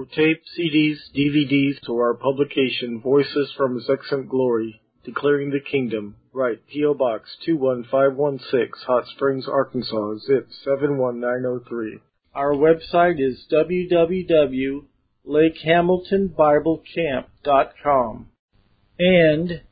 For tape, CDs, DVDs, to our publication, Voices from His Excellent Glory, Declaring the Kingdom, write P.O. Box 21516, Hot Springs, Arkansas, zip 71903. Our website is www.lakehamiltonbiblecamp.com and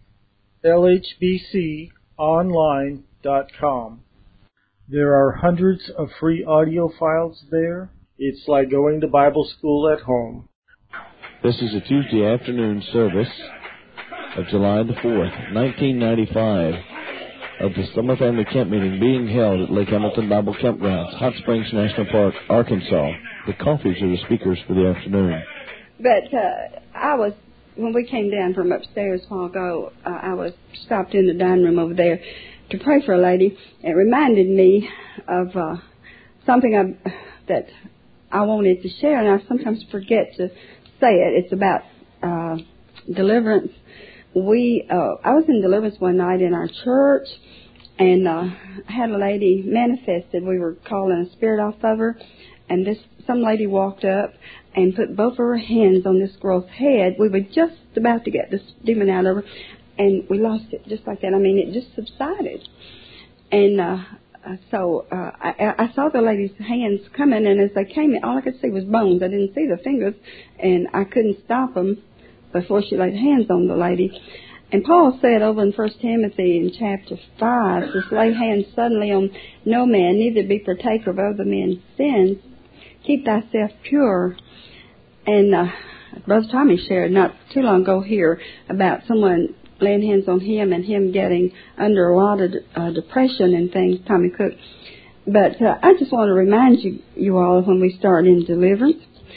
lhbconline.com. There are hundreds of free audio files there. It's like going to Bible school at home. This is a Tuesday afternoon service of July the 4th, 1995, of the Summer Family Camp Meeting being held at Lake Hamilton Bible Campgrounds, Hot Springs National Park, Arkansas. The Coffees are the speakers for the afternoon. But when we came down from upstairs a while ago, I was stopped in the dining room over there to pray for a lady. It reminded me of something that I wanted to share, and I sometimes forget to say it. It's about deliverance. I was in deliverance one night in our church, and I had a lady manifested. We were calling a spirit off of her, and some lady walked up and put both of her hands on this girl's head. We were just about to get this demon out of her, and we lost it just like that. I mean, it just subsided. And So I saw the lady's hands coming, and as they came in, all I could see was bones. I didn't see the fingers, and I couldn't stop them before she laid hands on the lady. And Paul said over in 1 Timothy in chapter 5, just lay hands suddenly on no man, neither be partaker of other men's sins. Keep thyself pure. And Brother Tommy shared not too long ago here about someone laying hands on him and him getting under a lot of depression and things, Tommy Cook. But I just want to remind you all, when we start in deliverance,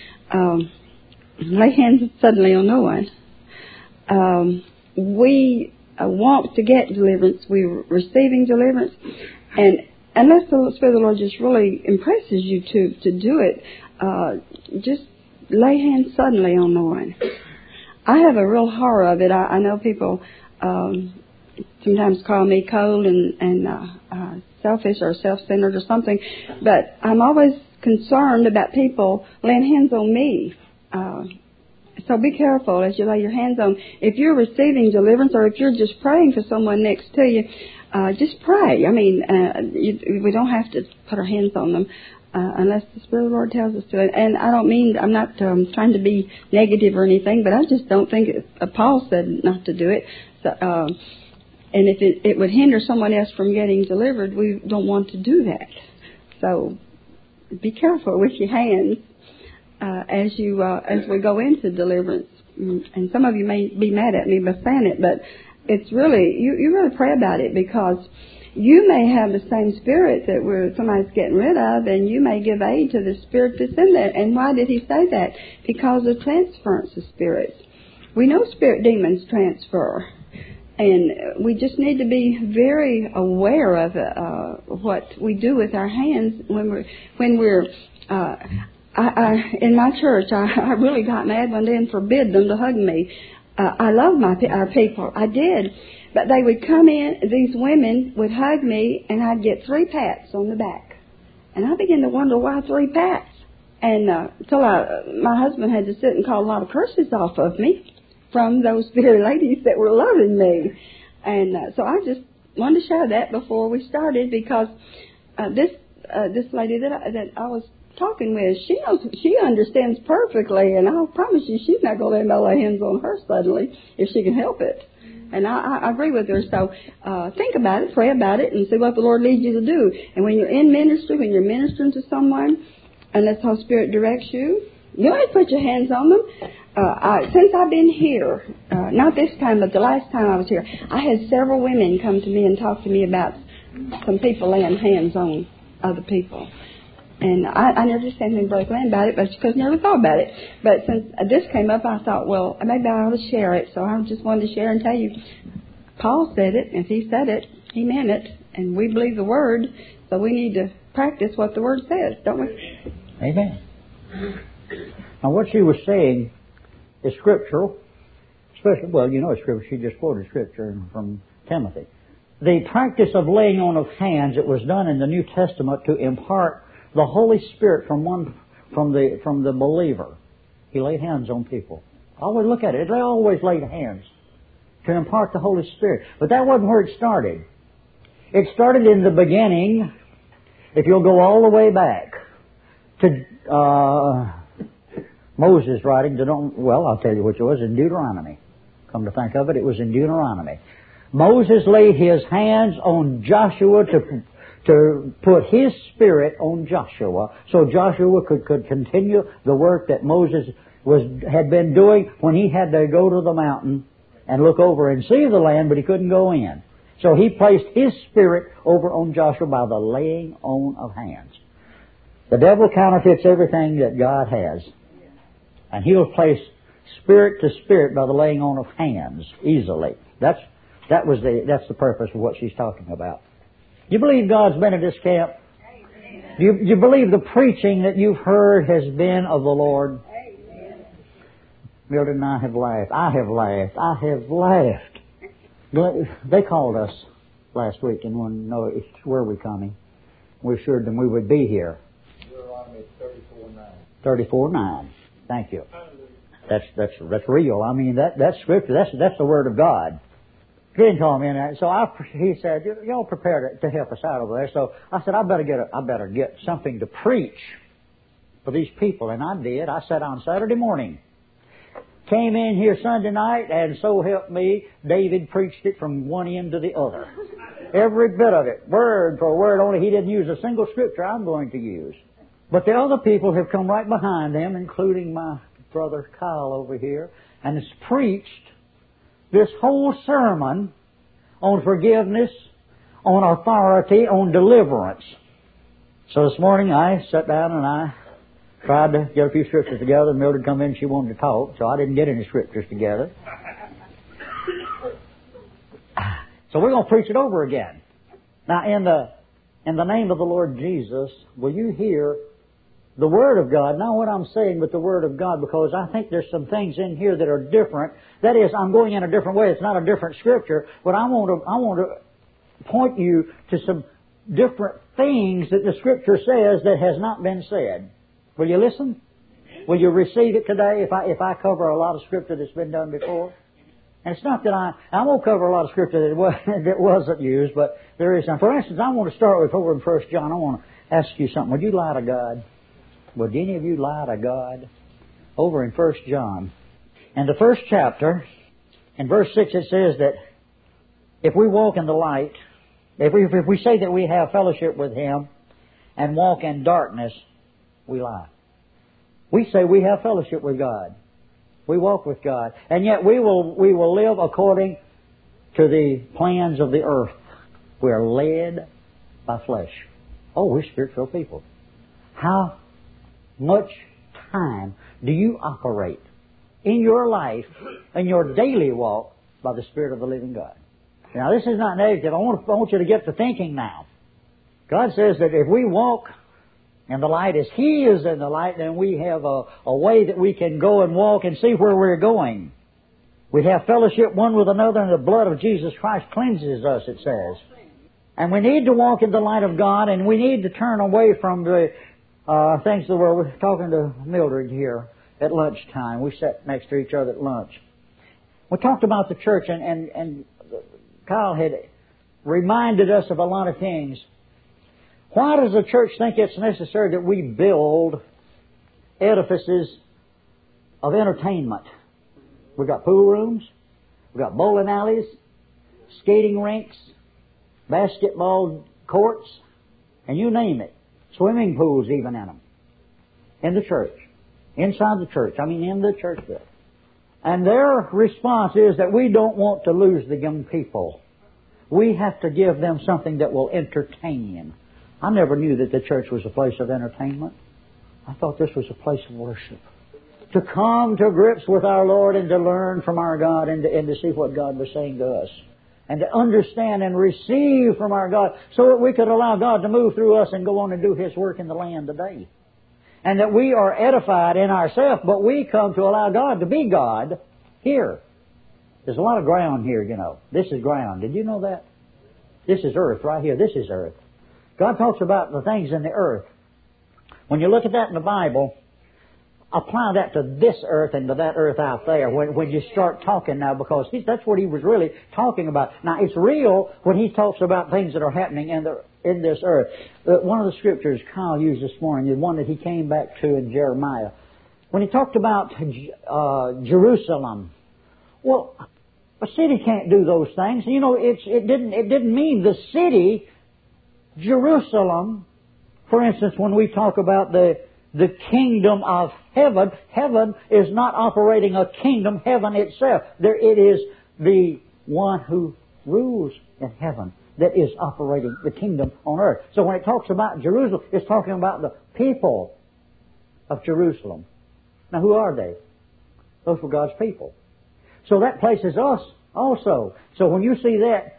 lay hands suddenly on no one. We want to get deliverance. We're receiving deliverance. And unless the Spirit of the Lord just really impresses you to do it, just lay hands suddenly on no one. I have a real horror of it. I know people sometimes call me cold and selfish or self-centered or something, but I'm always concerned about people laying hands on me. So be careful as you lay your hands on. If you're receiving deliverance or if you're just praying for someone next to you, just pray. I mean, we don't have to put our hands on them unless the Spirit of the Lord tells us to. And I don't mean, I'm not trying to be negative or anything, but I just don't think Paul said not to do it. So, and if it would hinder someone else from getting delivered, we don't want to do that. So be careful with your hands as we go into deliverance. And some of you may be mad at me by saying it, but it's really, you really pray about it, because you may have the same spirit that somebody's getting rid of, and you may give aid to the spirit that's in there. And why did he say that? Because of transference of spirits. We know spirit demons transfer, and we just need to be very aware of what we do with our hands when we're. In my church, I really got mad one day and forbid them to hug me. I love our people. I did. But they would come in, these women would hug me, and I'd get 3 pats on the back. And I began to wonder why 3 pats. And until my husband had to sit and call a lot of curses off of me from those very ladies that were loving me. And so I just wanted to share that before we started, because this lady that I was talking with, she understands perfectly, and I'll promise you she's not going to lay hands on her suddenly if she can help it. And I agree with her. So think about it, pray about it, and see what the Lord leads you to do. And when you're in ministry, when you're ministering to someone, unless the Holy Spirit directs you, you don't have to put your hands on them. Since I've been here, not this time, but the last time I was here, I had several women come to me and talk to me about some people laying hands on other people. And I never said anything very glad about it, but because I never thought about it. But since this came up, I thought, well, maybe I ought to share it. So I just wanted to share and tell you, Paul said it, and if he said it, he meant it. And we believe the Word, so we need to practice what the Word says, don't we? Amen. Now, what she was saying is scriptural. Especially, well, you know Scripture. She just quoted Scripture from Timothy. The practice of laying on of hands, it was done in the New Testament to impart the Holy Spirit from the believer He laid hands on people. Always look at it. They always laid hands to impart the Holy Spirit. But that wasn't where it started. It started in the beginning, if you'll go all the way back to Moses writing, I'll tell you which it was, in Deuteronomy. Come to think of it, it was in Deuteronomy. Moses laid his hands on Joshua to put his Spirit on Joshua, so Joshua could continue the work that Moses had been doing when he had to go to the mountain and look over and see the land, but he couldn't go in. So he placed his Spirit over on Joshua by the laying on of hands. The devil counterfeits everything that God has. And he'll place spirit to spirit by the laying on of hands easily. That's the purpose of what she's talking about. You believe God's been at this camp? Do you believe the preaching that you've heard has been of the Lord? Mildred and I have laughed. I have laughed. I have laughed. They called us last week and wanted to know where we're coming. We assured them we would be here. Deuteronomy 34:9. 34:9. Thank you. That's real. I mean, that's Scripture. That's the Word of God. He didn't call me in that. So he said, y'all prepare to help us out over there. So I said, I better get something to preach for these people. And I did. I sat on Saturday morning. Came in here Sunday night, and so help me, David preached it from one end to the other. Every bit of it, word for word, only he didn't use a single scripture I'm going to use. But the other people have come right behind them, including my brother Kyle over here, and has preached this whole sermon on forgiveness, on authority, on deliverance. So this morning I sat down and I tried to get a few scriptures together. Mildred come in, she wanted to talk, so I didn't get any scriptures together. So we're going to preach it over again. Now, in the name of the Lord Jesus, will you hear the Word of God? Not what I'm saying, but the Word of God, because I think there's some things in here that are different. That is, I'm going in a different way. It's not a different scripture, but I want to point you to some different things that the Scripture says that has not been said. Will you listen? Will you receive it today if I cover a lot of Scripture that's been done before? And it's not that I won't cover a lot of Scripture that wasn't used, but there is some. For instance, I want to start with over in 1 John. I want to ask you something. Would you lie to God? Would any of you lie to God? Over in 1 John. In the first chapter, in verse 6, it says that if we walk in the light, if we say that we have fellowship with Him and walk in darkness, we lie. We say we have fellowship with God. We walk with God. And yet we will live according to the plans of the earth. We are led by flesh. Oh, we're spiritual people. How much time do you operate in your life, in your daily walk, by the Spirit of the living God? Now, this is not negative. I want you to get to thinking now. God says that if we walk in the light as He is in the light, then we have a way that we can go and walk and see where we're going. We have fellowship one with another, and the blood of Jesus Christ cleanses us, it says. And we need to walk in the light of God, and we need to turn away from the things that we're talking to Mildred here at lunchtime. We sat next to each other at lunch. We talked about the church, and Kyle had reminded us of a lot of things. Why does the church think it's necessary that we build edifices of entertainment? We've got pool rooms, we've got bowling alleys, skating rinks, basketball courts, and you name it. Swimming pools even in them. In the church. Inside the church. I mean in the church building. And their response is that we don't want to lose the young people. We have to give them something that will entertain. I never knew that the church was a place of entertainment. I thought this was a place of worship. To come to grips with our Lord and to learn from our God and to see what God was saying to us. And to understand and receive from our God so that we could allow God to move through us and go on and do His work in the land today. And that we are edified in ourselves, but we come to allow God to be God here. There's a lot of ground here, you know. This is ground. Did you know that? This is earth right here. This is earth. God talks about the things in the earth. When you look at that in the Bible, apply that to this earth and to that earth out there when you start talking now, because that's what he was really talking about. Now, it's real when he talks about things that are happening in this earth. One of the scriptures Kyle used this morning is one that he came back to in Jeremiah. When he talked about Jerusalem, well, a city can't do those things. You know, it didn't mean the city, Jerusalem. For instance, when we talk about the kingdom of heaven, heaven is not operating a kingdom, heaven itself. It is the one who rules in heaven that is operating the kingdom on earth. So when it talks about Jerusalem, it's talking about the people of Jerusalem. Now, who are they? Those were God's people. So that places us also. So when you see that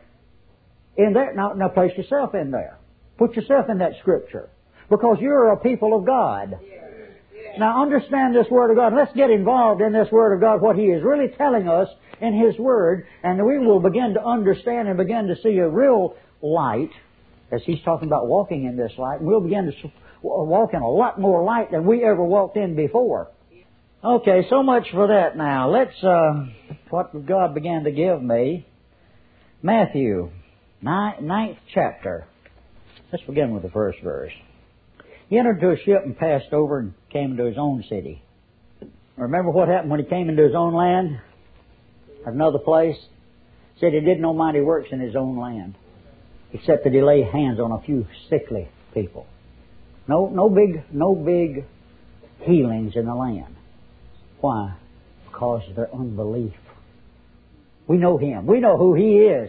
in there, now place yourself in there. Put yourself in that scripture. Because you're a people of God. Now understand this Word of God. Let's get involved in this Word of God, what He is really telling us in His Word, and we will begin to understand and begin to see a real light, as He's talking about walking in this light. We'll begin to walk in a lot more light than we ever walked in before. Okay, so much for that now. Let's, what God began to give me. Matthew, 9th chapter. Let's begin with the first verse. He entered into a ship and passed over and came into his own city. Remember what happened when he came into his own land? Another place? Said he did no mighty works in his own land, except that he laid hands on a few sickly people. No big healings in the land. Why? Because of their unbelief. We know him. We know who he is.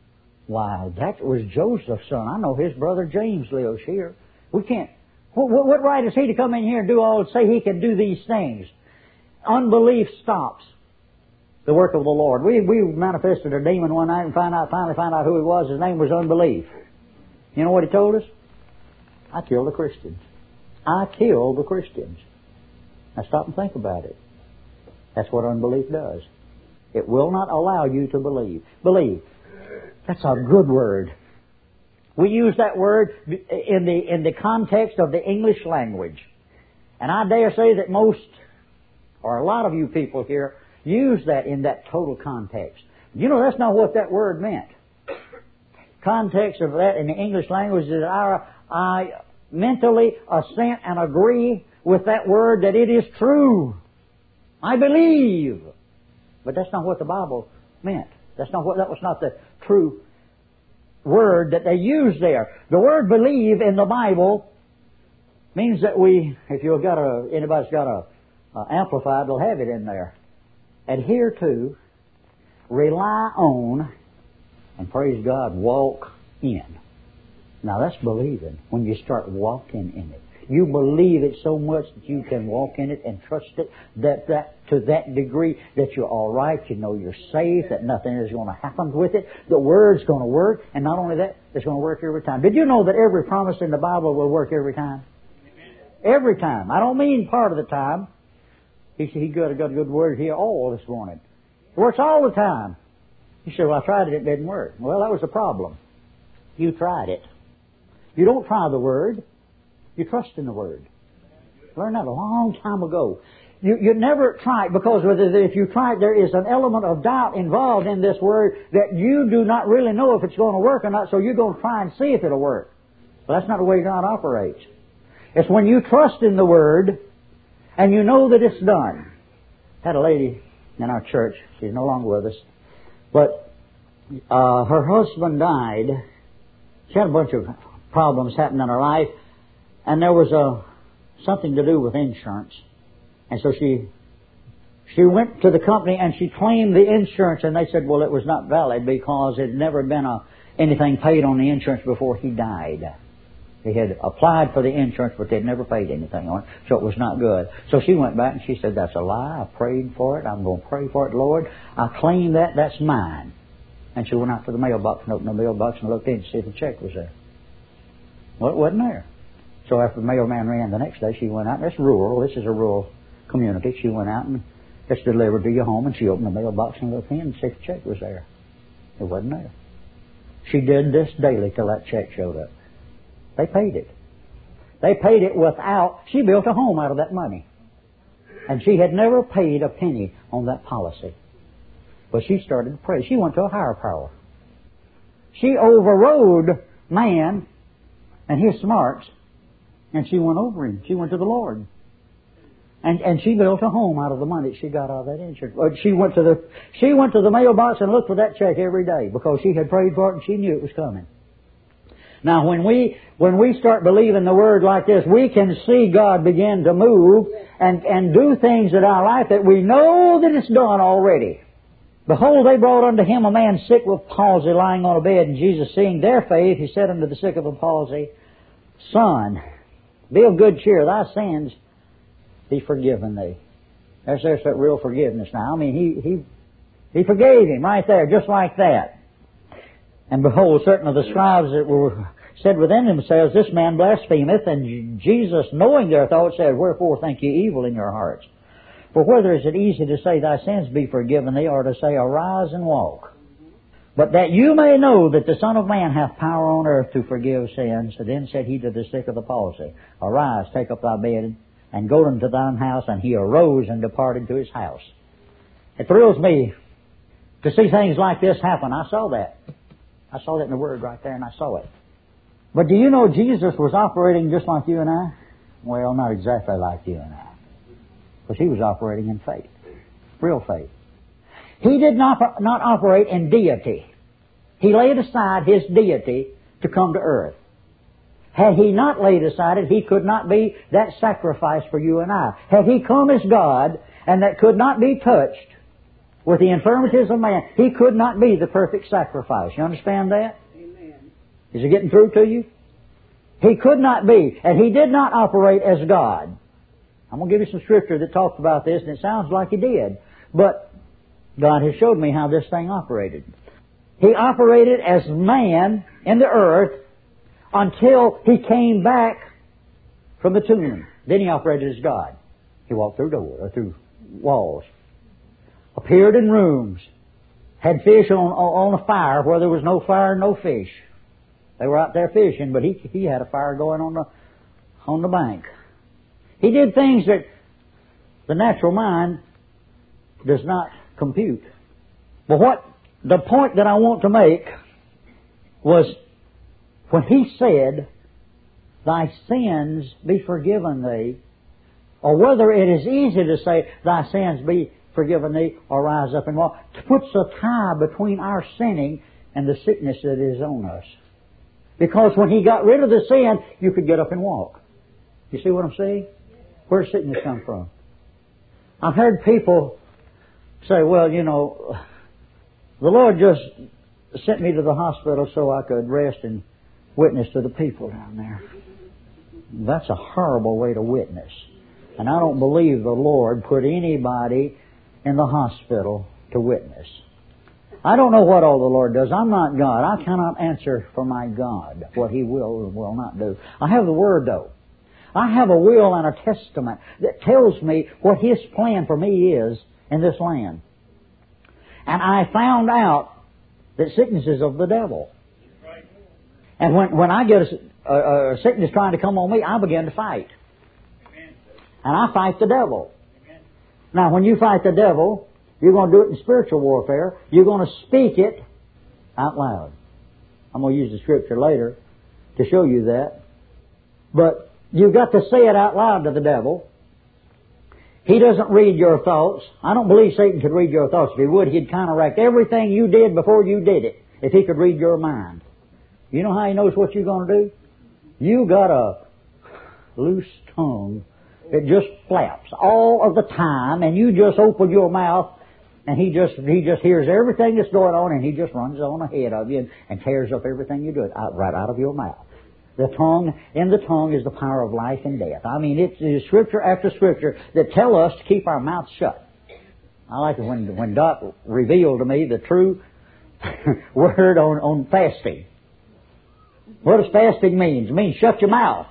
Why, that was Joseph's son. I know his brother James lives here. We can't. What right is he to come in here and do all, say he can do these things? Unbelief stops the work of the Lord. We manifested a demon one night and finally found out who he was. His name was unbelief. You know what he told us? I killed the Christians. I killed the Christians. Now stop and think about it. That's what unbelief does. It will not allow you to believe. Believe. That's a good word. We use that word in the context of the English language. And I dare say that most, or a lot of you people here, use that in that total context. You know, that's not what that word meant. Context of that in the English language is I mentally assent and agree with that word that it is true. I believe. But that's not what the Bible meant. That was not the true word that they used there. The word believe in the Bible means that if you've got anybody's got a amplified, they'll have it in there. Adhere to, rely on, and praise God, walk in. Now that's believing when you start walking in it. You believe it so much that you can walk in it and trust it that to that degree that you're all right, you know you're safe, that nothing is going to happen with it. The Word's going to work, and not only that, it's going to work every time. Did you know that every promise in the Bible will work every time? Every time. I don't mean part of the time. He got a good word here all this morning. It works all the time. You say, well, I tried it, it didn't work. Well, that was the problem. You tried it. You don't try the Word. You trust in the Word. Learned that a long time ago. You never try it, because if you try it, there is an element of doubt involved in this Word that you do not really know if it's going to work or not, so you're going to try and see if it'll work. But that's not the way God operates. It's when you trust in the Word and you know that it's done. Had a lady in our church, she's no longer with us, but her husband died. She had a bunch of problems happening in her life, and there was something to do with insurance. And so she went to the company and she claimed the insurance, and they said, well, it was not valid because it had never been anything paid on the insurance before he died. They had applied for the insurance, but they'd never paid anything on it, so it was not good. So she went back and she said, that's a lie. I prayed for it. I'm going to pray for it, Lord. I claim that. That's mine. And she went out to the mailbox and opened the mailbox and looked in to see if the check was there. Well, it wasn't there. So after the mailman ran the next day, she went out. This is a rural community. She went out and it's delivered to your home, and she opened the mailbox and looked in and see if the check was there. It wasn't there. She did this daily till that check showed up. They paid it. They paid it without, she built a home out of that money. And she had never paid a penny on that policy. But she started to pray. She went to a higher power. She overrode man and his smarts, and she went over him. She went to the Lord. And she built a home out of the money she got out of that insurance. She went to the mailbox and looked for that check every day because she had prayed for it and she knew it was coming. Now, when we start believing the Word like this, we can see God begin to move and do things in our life that we know that it's done already. Behold, they brought unto him a man sick with palsy lying on a bed, and Jesus, seeing their faith, he said unto the sick of the palsy, Son, be of good cheer, thy sins be forgiven thee. There's that real forgiveness now. I mean, he forgave him right there, just like that. And behold, certain of the scribes that were said within themselves, This man blasphemeth. And Jesus, knowing their thoughts, said, Wherefore think ye evil in your hearts? For whether is it easy to say, Thy sins be forgiven thee, or to say, Arise and walk? But that you may know that the Son of Man hath power on earth to forgive sins. So then said he to the sick of the palsy, Arise, take up thy bed, and go unto thine house. And he arose and departed to his house. It thrills me to see things like this happen. I saw that. I saw that in the Word right there, and I saw it. But do you know Jesus was operating just like you and I? Well, not exactly like you and I. Because he was operating in faith. Real faith. He did not operate in deity. He laid aside his deity to come to earth. Had he not laid aside it, he could not be that sacrifice for you and I. Had he come as God, and that could not be touched with the infirmities of man, he could not be the perfect sacrifice. You understand that? Amen. Is it getting through to you? He could not be, and he did not operate as God. I'm going to give you some scripture that talks about this, and it sounds like he did. But God has showed me how this thing operated. He operated as man in the earth until he came back from the tomb. Then he operated as God. He walked through doors, or through walls, appeared in rooms, had fish on a fire where there was no fire and no fish. They were out there fishing, but he had a fire going on the bank. He did things that the natural mind does not compute. But the point that I want to make was when he said, Thy sins be forgiven thee, or whether it is easy to say, Thy sins be forgiven thee, or rise up and walk, puts a tie between our sinning and the sickness that is on us. Because when he got rid of the sin, you could get up and walk. You see what I'm saying? Where does sickness come from? I've heard people say, well, you know, the Lord just sent me to the hospital so I could rest and witness to the people down there. That's a horrible way to witness. And I don't believe the Lord put anybody in the hospital to witness. I don't know what all the Lord does. I'm not God. I cannot answer for my God what He will and will not do. I have the Word, though. I have a will and a testament that tells me what His plan for me is in this land. And I found out that sickness is of the devil. And when I get a sickness trying to come on me, I begin to fight. And I fight the devil. Now, when you fight the devil, you're going to do it in spiritual warfare. You're going to speak it out loud. I'm going to use the scripture later to show you that. But you've got to say it out loud to the devil. He doesn't read your thoughts. I don't believe Satan could read your thoughts. If he would, he'd counteract everything you did before you did it, if he could read your mind. You know how he knows what you're going to do? You got a loose tongue. It just flaps all of the time, and you just open your mouth, and he just hears everything that's going on, and he just runs on ahead of you and tears up everything you do right out of your mouth. The tongue is the power of life and death. I mean, it's scripture after scripture that tell us to keep our mouths shut. I like it when Doc revealed to me the true word on fasting. What does fasting mean? It means shut your mouth.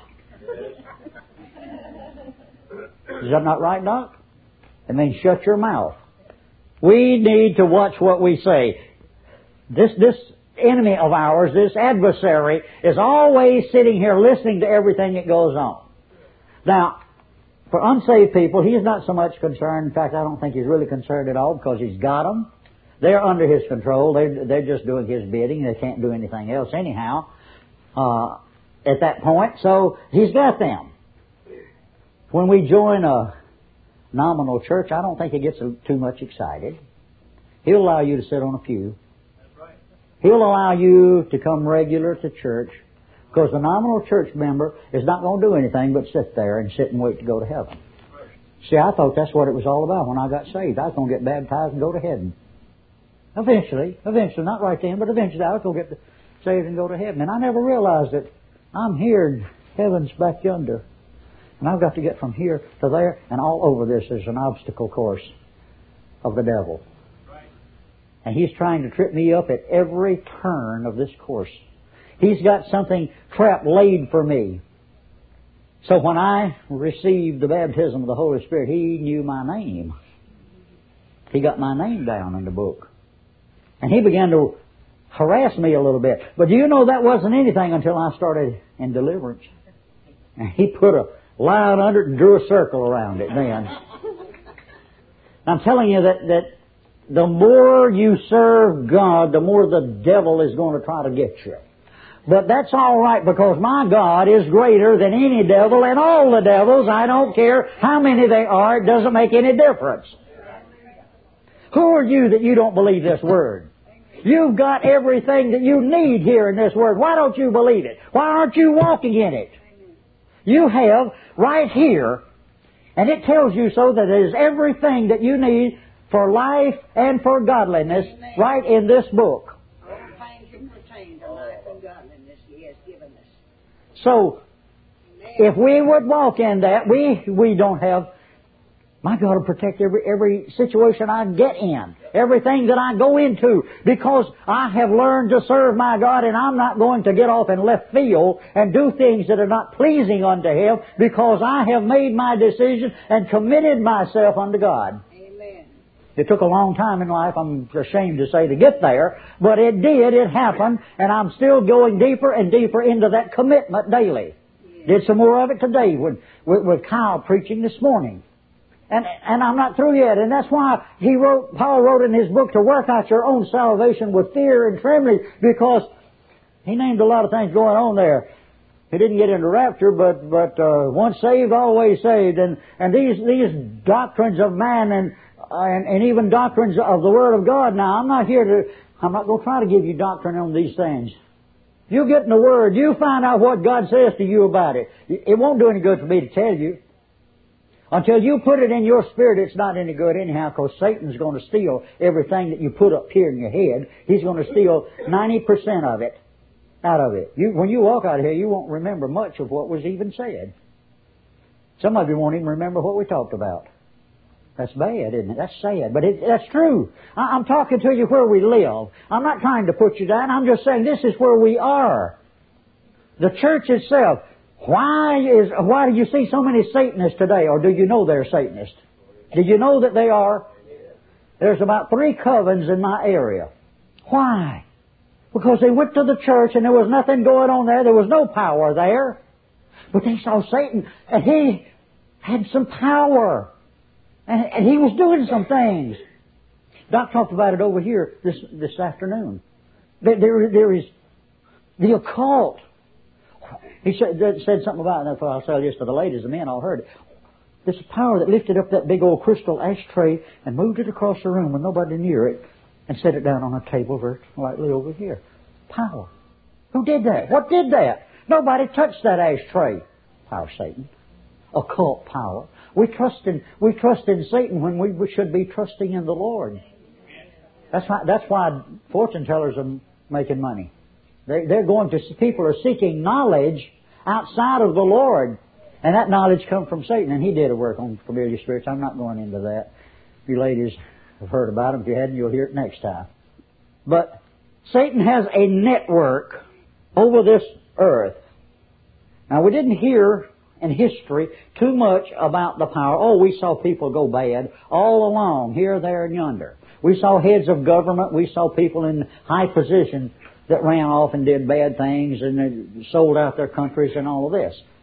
Is that not right, Doc? It means shut your mouth. We need to watch what we say. This enemy of ours, this adversary, is always sitting here listening to everything that goes on. Now, For unsaved people, He's not so much concerned. In fact, I don't think He's really concerned at all because He's got them. They're under His control. They're just doing His bidding. They can't do anything else anyhow at that point. So He's got them. When we join a nominal church, I don't think He gets too much excited. He'll allow you to sit on a pew. He'll allow you to come regular to church because the nominal church member is not going to do anything but sit there and sit and wait to go to heaven. See, I thought that's what it was all about when I got saved. I was going to get baptized and go to heaven. Eventually, not right then, but eventually I was going to get saved and go to heaven. And I never realized that I'm here and heaven's back yonder. And I've got to get from here to there, and all over this is an obstacle course of the devil. And he's trying to trip me up at every turn of this course. He's got something trap laid for me. So when I received the baptism of the Holy Spirit, He knew my name. He got my name down in the book. And He began to harass me a little bit. But do you know that wasn't anything until I started in deliverance? And He put a line under it and drew a circle around it then. I'm telling you that the more you serve God, the more the devil is going to try to get you. But that's all right because my God is greater than any devil and all the devils. I don't care how many they are. It doesn't make any difference. Who are you that you don't believe this Word? You've got everything that you need here in this Word. Why don't you believe it? Why aren't you walking in it? You have right here, and it tells you so that it is everything that you need for life and for godliness right in this book. All things that pertain to life and godliness He has given us. So, if we would walk in that, we don't have... My God will protect every situation I get in, everything that I go into, because I have learned to serve my God, and I'm not going to get off in left field and do things that are not pleasing unto Him, because I have made my decision and committed myself unto God. Amen. It took a long time in life, I'm ashamed to say, to get there, but it did, it happened, and I'm still going deeper and deeper into that commitment daily. Did some more of it today with Kyle preaching this morning. And I'm not through yet. And that's why Paul wrote in his book to work out your own salvation with fear and trembling, because he named a lot of things going on there. He didn't get into rapture, but once saved, always saved. And these doctrines of man and even doctrines of the Word of God. Now, I'm not going to try to give you doctrine on these things. You get in the Word, you find out what God says to you about it. It won't do any good for me to tell you. Until you put it in your spirit, it's not any good anyhow, because Satan's going to steal everything that you put up here in your head. He's going to steal 90% of it out of it. When you walk out of here, you won't remember much of what was even said. Some of you won't even remember what we talked about. That's bad, isn't it? That's sad, but that's true. I'm talking to you where we live. I'm not trying to put you down. I'm just saying this is where we are. The church itself. Why do you see so many Satanists today? Or do you know they're Satanists? Do you know that they are? There's about 3 covens in my area. Why? Because they went to the church and there was nothing going on there. There was no power there. But they saw Satan and he had some power. And he was doing some things. Doc talked about it over here this afternoon. There is the occult. He said something about it, and that's what I'll say this to the ladies. The men all heard it. This power that lifted up that big old crystal ashtray and moved it across the room with nobody near it and set it down on a table very lightly over here. Power. Who did that? What did that? Nobody touched that ashtray. Power, Satan. Occult power. We trust in Satan when we should be trusting in the Lord. That's why fortune tellers are making money. They're going to, people are seeking knowledge outside of the Lord. And that knowledge comes from Satan. And he did a work on familiar spirits. I'm not going into that. You ladies have heard about him. If you hadn't, you'll hear it next time. But Satan has a network over this earth. Now, we didn't hear in history too much about the power. Oh, we saw people go bad all along, here, there, and yonder. We saw heads of government. We saw people in high position that ran off and did bad things and sold out their countries and all of this.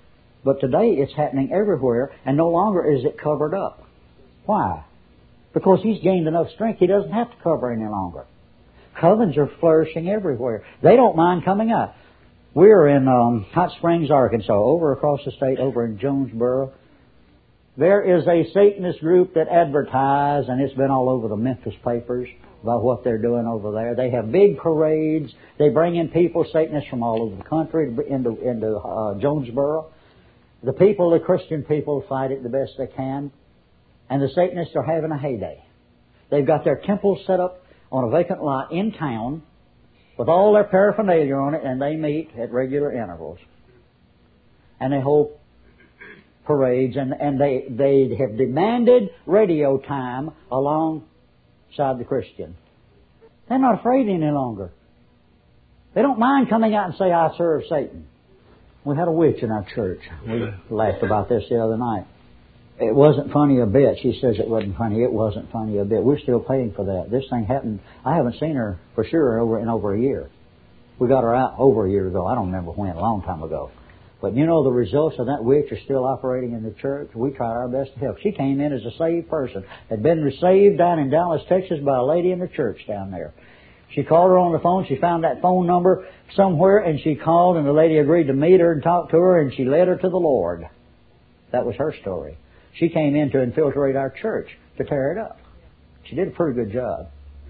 But today it's happening everywhere, and no longer is it covered up. Why? Because he's gained enough strength, he doesn't have to cover any longer. Covens are flourishing everywhere. They don't mind coming out. We're in Hot Springs, Arkansas, over across the state, over in Jonesboro. There is a Satanist group that advertise, and it's been all over the Memphis papers about what they're doing over there. They have big parades. They bring in people, Satanists from all over the country, into Jonesboro. The people, the Christian people, fight it the best they can. And the Satanists are having a heyday. They've got their temples set up on a vacant lot in town with all their paraphernalia on it, and they meet at regular intervals. And they hold parades, and they have demanded radio time alongside the Christian. They're not afraid any longer. They don't mind coming out and say, I serve Satan. We had a witch in our church. We laughed about this the other night. It wasn't funny a bit. She says it wasn't funny. It wasn't funny a bit. We're still paying for that. This thing happened. I haven't seen her for sure in over a year. We got her out over a year ago. I don't remember when, a long time ago. But you know, the results of that witch are still operating in the church. We tried our best to help. She came in as a saved person. Had been saved down in Dallas, Texas by a lady in the church down there. She called her on the phone. She found that phone number somewhere, and she called, and the lady agreed to meet her and talk to her, and she led her to the Lord. That was her story. She came in to infiltrate our church, to tear it up. She did a pretty good job.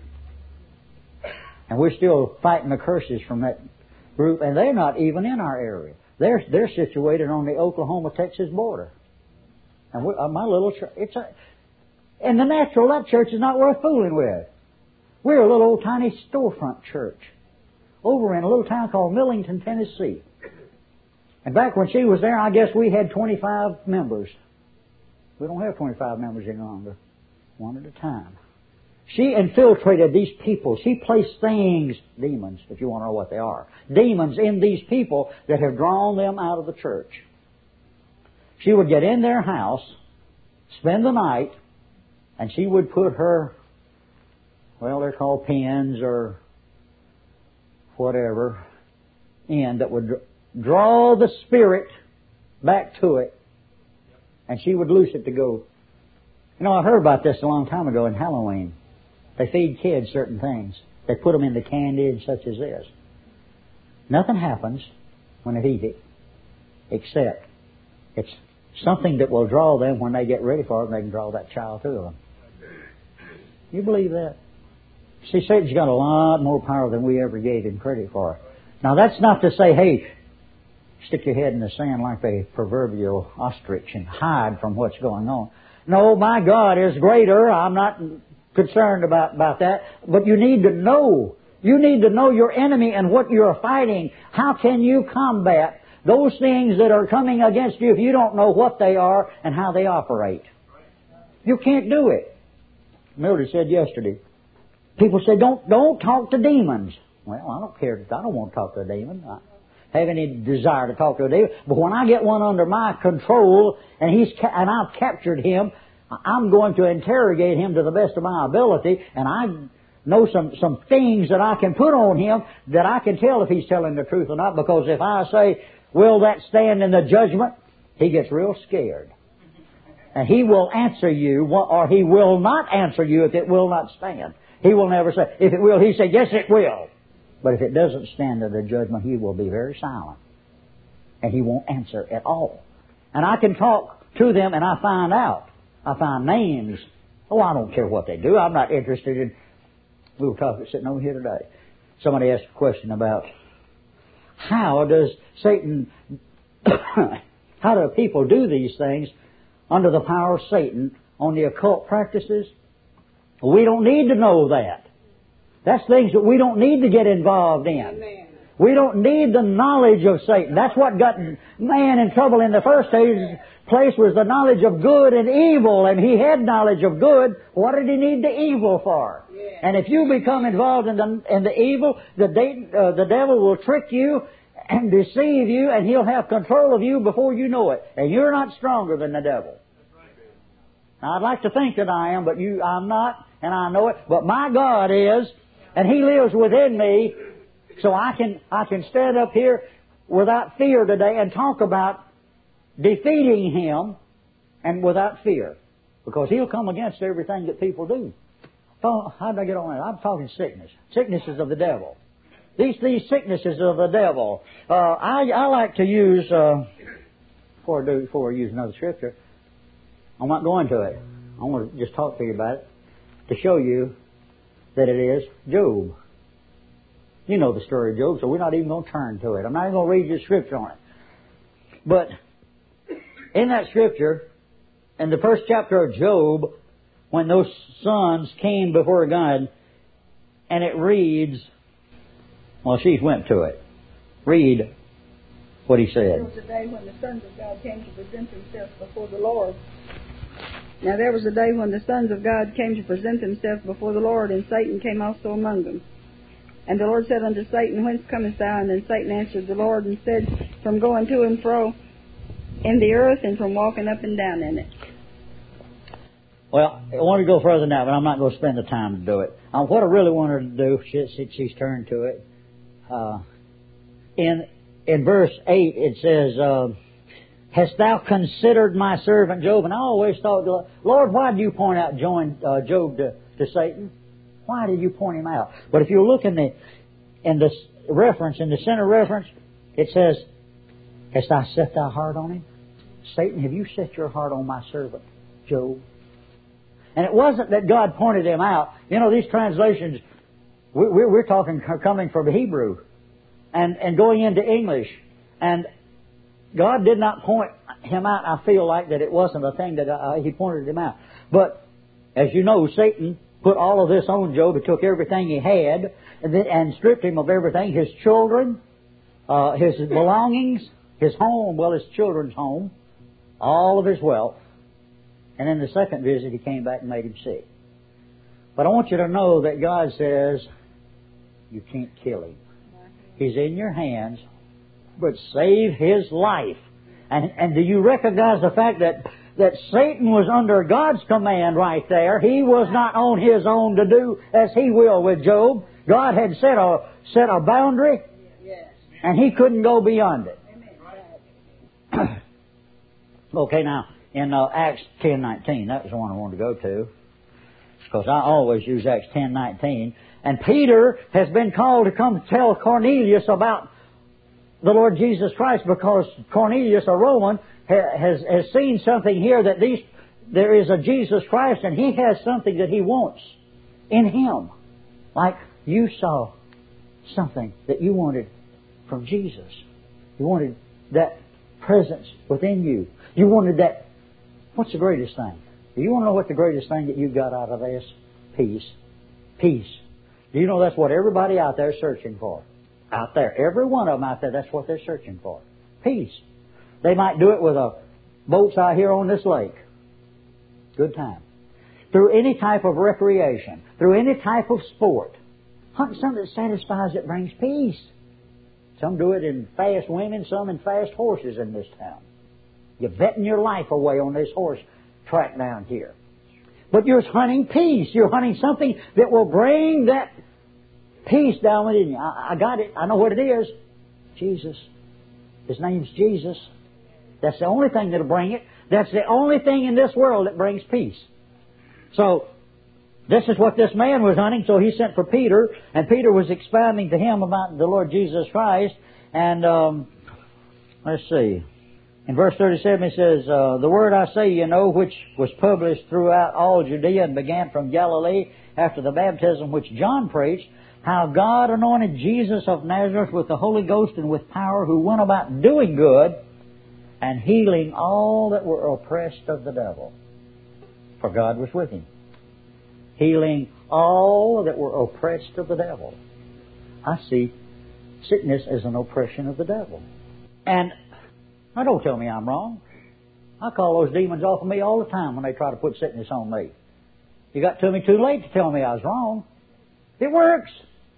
And we're still fighting the curses from that group, and they're not even in our area. They're situated on the Oklahoma-Texas border. And my little church, in the natural, that church is not worth fooling with. We're a little old tiny storefront church over in a little town called Millington, Tennessee. And back when she was there, I guess we had 25 members. We don't have 25 members any longer. One at a time. She infiltrated these people. She placed things, demons, if you want to know what they are, demons in these people that have drawn them out of the church. She would get in their house, spend the night, and she would put her, well, they're called pins or whatever, in that would draw the spirit back to it, and she would loose it to go. You know, I heard about this a long time ago in Halloween. They feed kids certain things. They put them in the candy and such as this. Nothing happens when they eat it, except it's something that will draw them when they get ready for it, and they can draw that child to them. You believe that? See, Satan's got a lot more power than we ever gave him credit for. Now, that's not to say, hey, stick your head in the sand like the proverbial ostrich and hide from what's going on. No, my God is greater. I'm not concerned about that. But you need to know. You need to know your enemy and what you're fighting. How can you combat those things that are coming against you if you don't know what they are and how they operate? You can't do it. Mildred said yesterday, people say, don't talk to demons. Well, I don't care. I don't want to talk to a demon. I have any desire to talk to a demon. But when I get one under my control and I've captured him, I'm going to interrogate him to the best of my ability, and I know some things that I can put on him that I can tell if he's telling the truth or not, because if I say, will that stand in the judgment, he gets real scared. And he will answer you, or he will not answer you if it will not stand. He will never say, if it will, he say, yes, it will. But if it doesn't stand in the judgment, he will be very silent. And he won't answer at all. And I can talk to them and I find out. I find names. Oh, I don't care what they do. I'm not interested in... We were talking, sitting over here today. Somebody asked a question about how does Satan... how do people do these things under the power of Satan on the occult practices? We don't need to know that. That's things that we don't need to get involved in. Amen. We don't need the knowledge of Satan. That's what got man in trouble in the first place, was the knowledge of good and evil. And he had knowledge of good. What did he need the evil for? Yeah. And if you become involved in the evil, the devil will trick you and deceive you, and he'll have control of you before you know it. And you're not stronger than the devil. Now, I'd like to think that I am, but I'm not, and I know it. But my God is, and He lives within me, so I can stand up here without fear today and talk about defeating him, and without fear. Because he'll come against everything that people do. So, how did I get on that? I'm talking sickness. Sicknesses of the devil. These sicknesses of the devil. I like to use, before I use another scripture, I'm not going to it. I want to just talk to you about it to show you that it is Job. You know the story of Job, so we're not even going to turn to it. I'm not even going to read you the scripture on it. But in that scripture, in the first chapter of Job, when those sons came before God, and it reads, well, she went to it. Read what he said. There was a day when the sons of God came to present themselves before the Lord. Now there was a day when the sons of God came to present themselves before the Lord, and Satan came also among them. And the Lord said unto Satan, Whence comest thou? And then Satan answered the Lord and said, From going to and fro in the earth, and from walking up and down in it. Well, I want to go further than that, but I'm not going to spend the time to do it. What I really want her to do, she's turned to it. In verse 8 it says, Hast thou considered my servant Job? And I always thought, Lord, why did you point out Job to Satan? Why did you point him out? But if you look in the reference, in the center reference, it says, Hast thou set thy heart on him? Satan, have you set your heart on my servant Job? And it wasn't that God pointed him out. You know, these translations, we're talking coming from Hebrew and going into English. And God did not point him out. I feel like that it wasn't a thing that He pointed him out. But, as you know, Satan put all of this on Job. He took everything he had and stripped him of everything. His children, his belongings, his home, his children's home, all of his wealth. And in the second visit, he came back and made him sick. But I want you to know that God says, you can't kill him. He's in your hands, but save his life. And do you recognize the fact that Satan was under God's command right there? He was not on his own to do as he will with Job. God had set a boundary, and he couldn't go beyond it. Okay, now, in Acts 10:19, that was the one I wanted to go to, because I always use Acts 10:19. And Peter has been called to come tell Cornelius about the Lord Jesus Christ, because Cornelius, a Roman, has seen something here that there is a Jesus Christ, and he has something that he wants in him. Like you saw something that you wanted from Jesus. You wanted that presence within you. You wanted that. What's the greatest thing? Do you want to know what the greatest thing that you got out of this? Peace. Peace. Do you know that's what everybody out there is searching for? Out there. Every one of them out there, that's what they're searching for. Peace. They might do it with boats out here on this lake. Good time. Through any type of recreation. Through any type of sport. Something that satisfies, that brings peace. Some do it in fast women, some in fast horses in this town. You're betting your life away on this horse track down here. But you're hunting peace. You're hunting something that will bring that peace down within you. I got it. I know what it is. Jesus. His name's Jesus. That's the only thing that'll bring it. That's the only thing in this world that brings peace. So, this is what this man was hunting. So he sent for Peter, and Peter was expounding to him about the Lord Jesus Christ. And, let's see. In verse 37 it says, The word I say, you know, which was published throughout all Judea and began from Galilee after the baptism which John preached, how God anointed Jesus of Nazareth with the Holy Ghost and with power, who went about doing good and healing all that were oppressed of the devil. For God was with him. Healing all that were oppressed of the devil. I see sickness as an oppression of the devil. And now don't tell me I'm wrong. I call those demons off of me all the time when they try to put sickness on me. You got to me too late to tell me I was wrong. It works.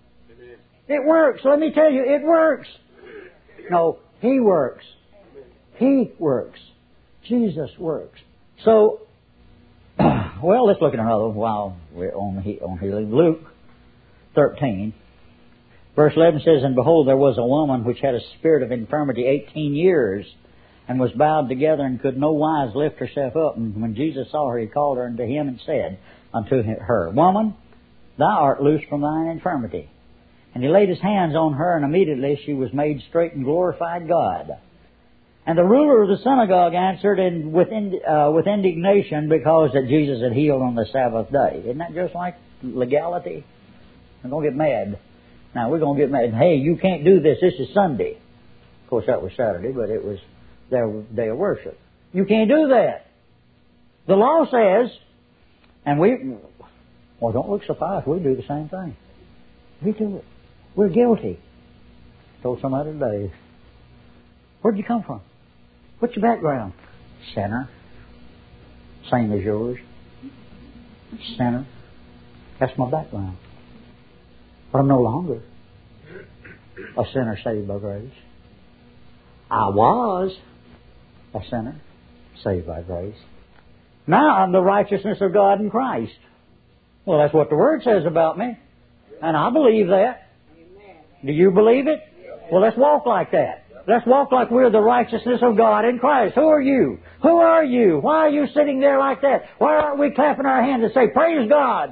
It works. Let me tell you, it works. No, He works. He works. Jesus works. So, well, let's look at another while we're on healing. Luke 13, verse 11 says, And behold, there was a woman which had a spirit of infirmity 18 years, and was bowed together, and could no wise lift herself up. And when Jesus saw her, He called her unto Him, and said unto her, Woman, thou art loosed from thine infirmity. And He laid His hands on her, and immediately she was made straight, and glorified God. And the ruler of the synagogue answered with indignation, because that Jesus had healed on the Sabbath day. Isn't that just like legality? We're going to get mad. Now, we're going to get mad. Hey, you can't do this. This is Sunday. Of course, that was Saturday, but it was their day of worship. You can't do that. The law says, and don't look surprised. We do the same thing. We do it. We're guilty. I told somebody today, where'd you come from? What's your background? Sinner. Same as yours. Sinner. That's my background. But I'm no longer a sinner saved by grace. I was a sinner saved by grace. Now I'm the righteousness of God in Christ. Well, that's what the Word says about me. And I believe that. Do you believe it? Well, let's walk like that. Let's walk like we're the righteousness of God in Christ. Who are you? Who are you? Why are you sitting there like that? Why aren't we clapping our hands and say, Praise God!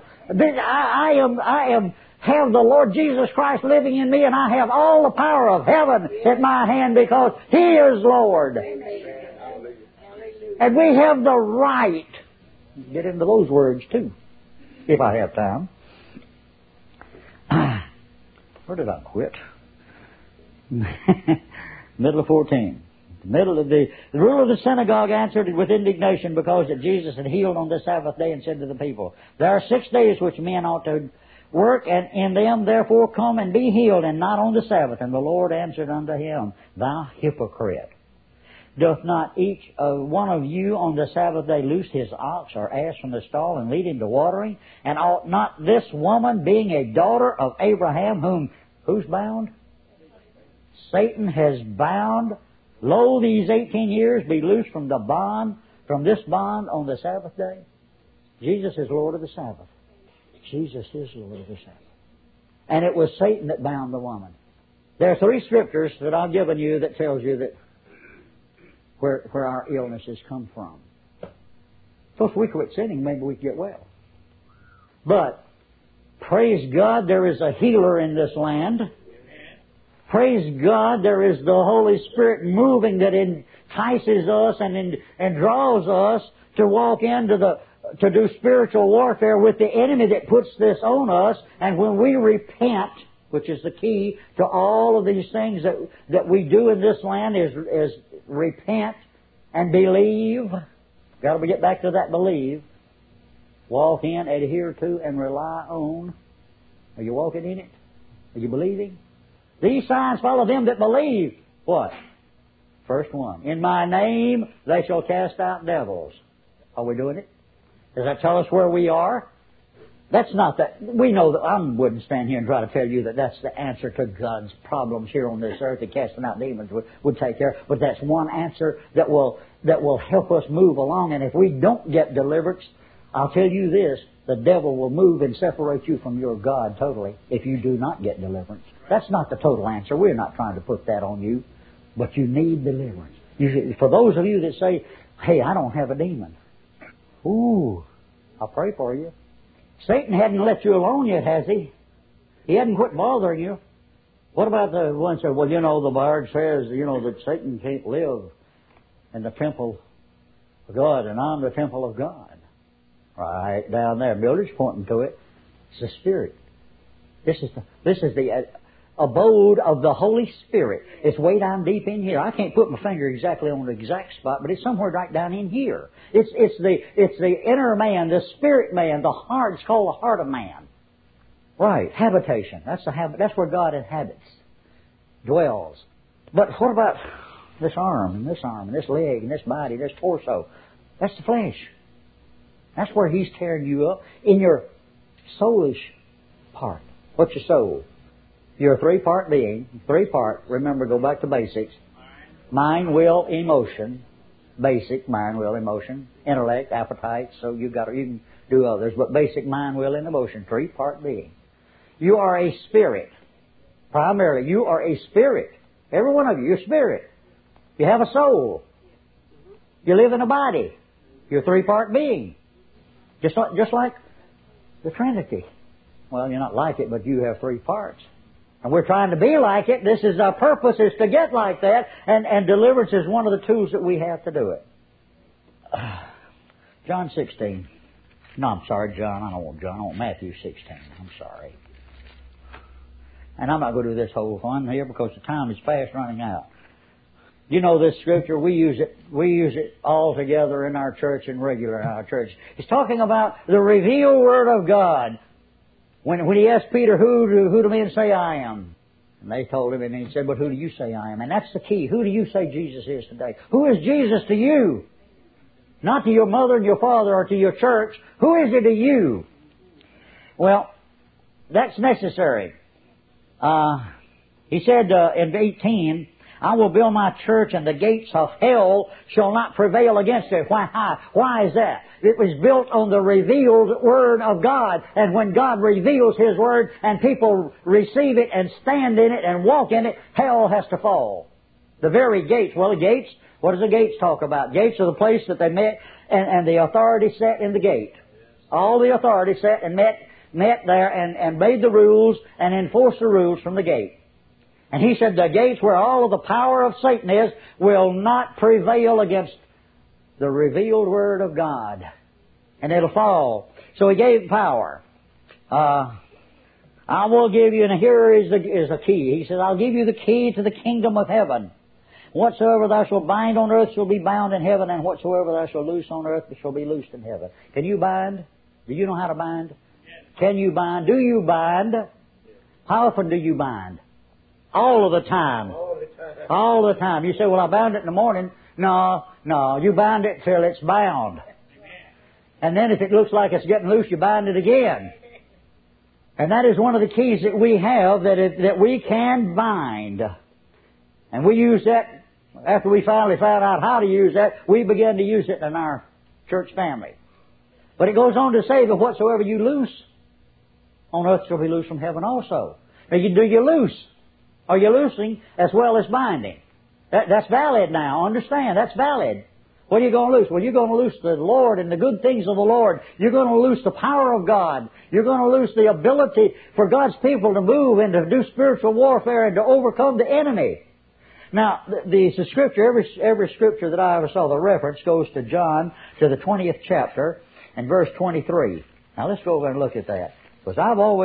I have the Lord Jesus Christ living in me, and I have all the power of heaven at my hand because He is Lord. And we have the right. Get into those words too, if I have time. Where did I quit? Middle of 14. The ruler of the synagogue answered with indignation, because that Jesus had healed on the Sabbath day, and said to the people, There are 6 days which men ought to work, and in them therefore come and be healed, and not on the Sabbath. And the Lord answered unto him, Thou hypocrite, doth not each one of you on the Sabbath day loose his ox or ass from the stall, and lead him to watering? And ought not this woman, being a daughter of Abraham, who's bound? Satan has bound, lo, these 18 years, be loosed from this bond on the Sabbath day? Jesus is Lord of the Sabbath. Jesus is Lord of the Sabbath. And it was Satan that bound the woman. There are 3 scriptures that I've given you that tells you that where our illnesses come from. So if we quit sinning, maybe we get well. But, praise God, there is a healer in this land. Praise God, there is the Holy Spirit moving that entices us and draws us to walk to do spiritual warfare with the enemy that puts this on us. And when we repent, which is the key to all of these things that we do in this land, is repent and believe. Got to get back to that believe. Walk in, adhere to, and rely on. Are you walking in it? Are you believing? These signs follow them that believe. What? First one. In my name they shall cast out devils. Are we doing it? Does that tell us where we are? That's not that. We know that. I wouldn't stand here and try to tell you that that's the answer to God's problems here on this earth, that casting out demons would take care. But that's one answer that will help us move along. And if we don't get deliverance, I'll tell you this, the devil will move and separate you from your God totally if you do not get deliverance. That's not the total answer. We're not trying to put that on you. But you need deliverance. For those of you that say, hey, I don't have a demon. Ooh, I'll pray for you. Satan hadn't let you alone yet, has he? He hadn't quit bothering you. What about the one said, well, the Bible says, that Satan can't live in the temple of God, and I'm the temple of God. Right down there, Builder's pointing to it. It's the Spirit. This is the abode of the Holy Spirit. It's way down deep in here. I can't put my finger exactly on the exact spot, but it's somewhere right down in here. It's the inner man, the spirit man, the heart. It's called the heart of man. Right, habitation. That's where God inhabits, dwells. But what about this arm and this leg and this body, this torso? That's the flesh. That's where He's tearing you up in your soulish part. What's your soul? You're a 3-part being. 3-part. Remember, go back to basics. Mind, will, emotion. Basic mind, will, emotion. Intellect, appetite. So you can do others, but basic mind, will, and emotion. 3-part being. You are a spirit. Primarily, you are a spirit. Every one of you, you're spirit. You have a soul. You live in a body. You're a three-part being. Just like the Trinity. Well, you're not like it, but you have three parts. And we're trying to be like it. This is our purpose, is to get like that. And deliverance is one of the tools that we have to do it. John 16. No, I'm sorry, John. I don't want John. I want Matthew 16. I'm sorry. And I'm not going to do this whole one here because the time is fast running out. You know this scripture. We use it all together in our church and regular in our church. It's talking about the revealed Word of God. When he asked Peter, who do men say I am? And they told him, and he said, but who do you say I am? And that's the key. Who do you say Jesus is today? Who is Jesus to you? Not to your mother and your father or to your church. Who is it to you? Well, that's necessary. He said in 18, I will build my church and the gates of hell shall not prevail against it. Why is that? It was built on the revealed Word of God. And when God reveals His Word and people receive it and stand in it and walk in it, hell has to fall. The very gates. Well, the gates, what does the gates talk about? Gates are the place that they met and the authority sat in the gate. All the authority sat and met there and made the rules and enforced the rules from the gate. And he said the gates where all of the power of Satan is will not prevail against the revealed Word of God. And it'll fall. So He gave power. I will give you, and here is the key. He says, I'll give you the key to the kingdom of heaven. Whatsoever thou shalt bind on earth shall be bound in heaven, and whatsoever thou shalt loose on earth shall be loosed in heaven. Can you bind? Do you know how to bind? Can you bind? Do you bind? How often do you bind? All of the time. All the time. You say, well, I bound it in the morning. No. You bind it till it's bound. And then if it looks like it's getting loose, you bind it again. And that is one of the keys that we have, that we can bind. And we use that, after we finally found out how to use that, we began to use it in our church family. But it goes on to say that whatsoever you loose on earth shall be loosed from heaven also. Now, do you loose? Are you loosing as well as binding? That's valid now. Understand, that's valid. What are you going to loose? Well, you're going to loose the Lord and the good things of the Lord. You're going to loose the power of God. You're going to loose the ability for God's people to move and to do spiritual warfare and to overcome the enemy. Now, the scripture, every scripture that I ever saw the reference goes to John, to the 20th chapter and verse 23. Now, let's go over and look at that. Because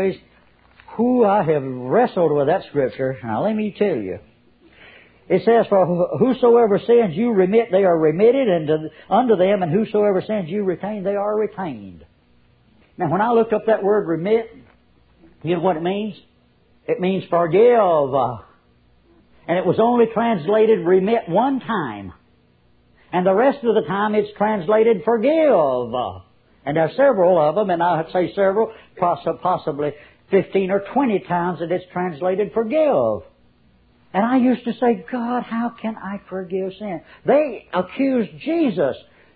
I have wrestled with that scripture. Now, let me tell you. It says, for whosoever sins you remit, they are remitted unto them, and whosoever sins you retain, they are retained. Now, when I looked up that word remit, you know what it means? It means forgive. And it was only translated remit one time. And the rest of the time it's translated forgive. And there are several of them, and I would say several, possibly 15 or 20 times that it's translated forgive. And I used to say, God, how can I forgive sin? They accused Jesus.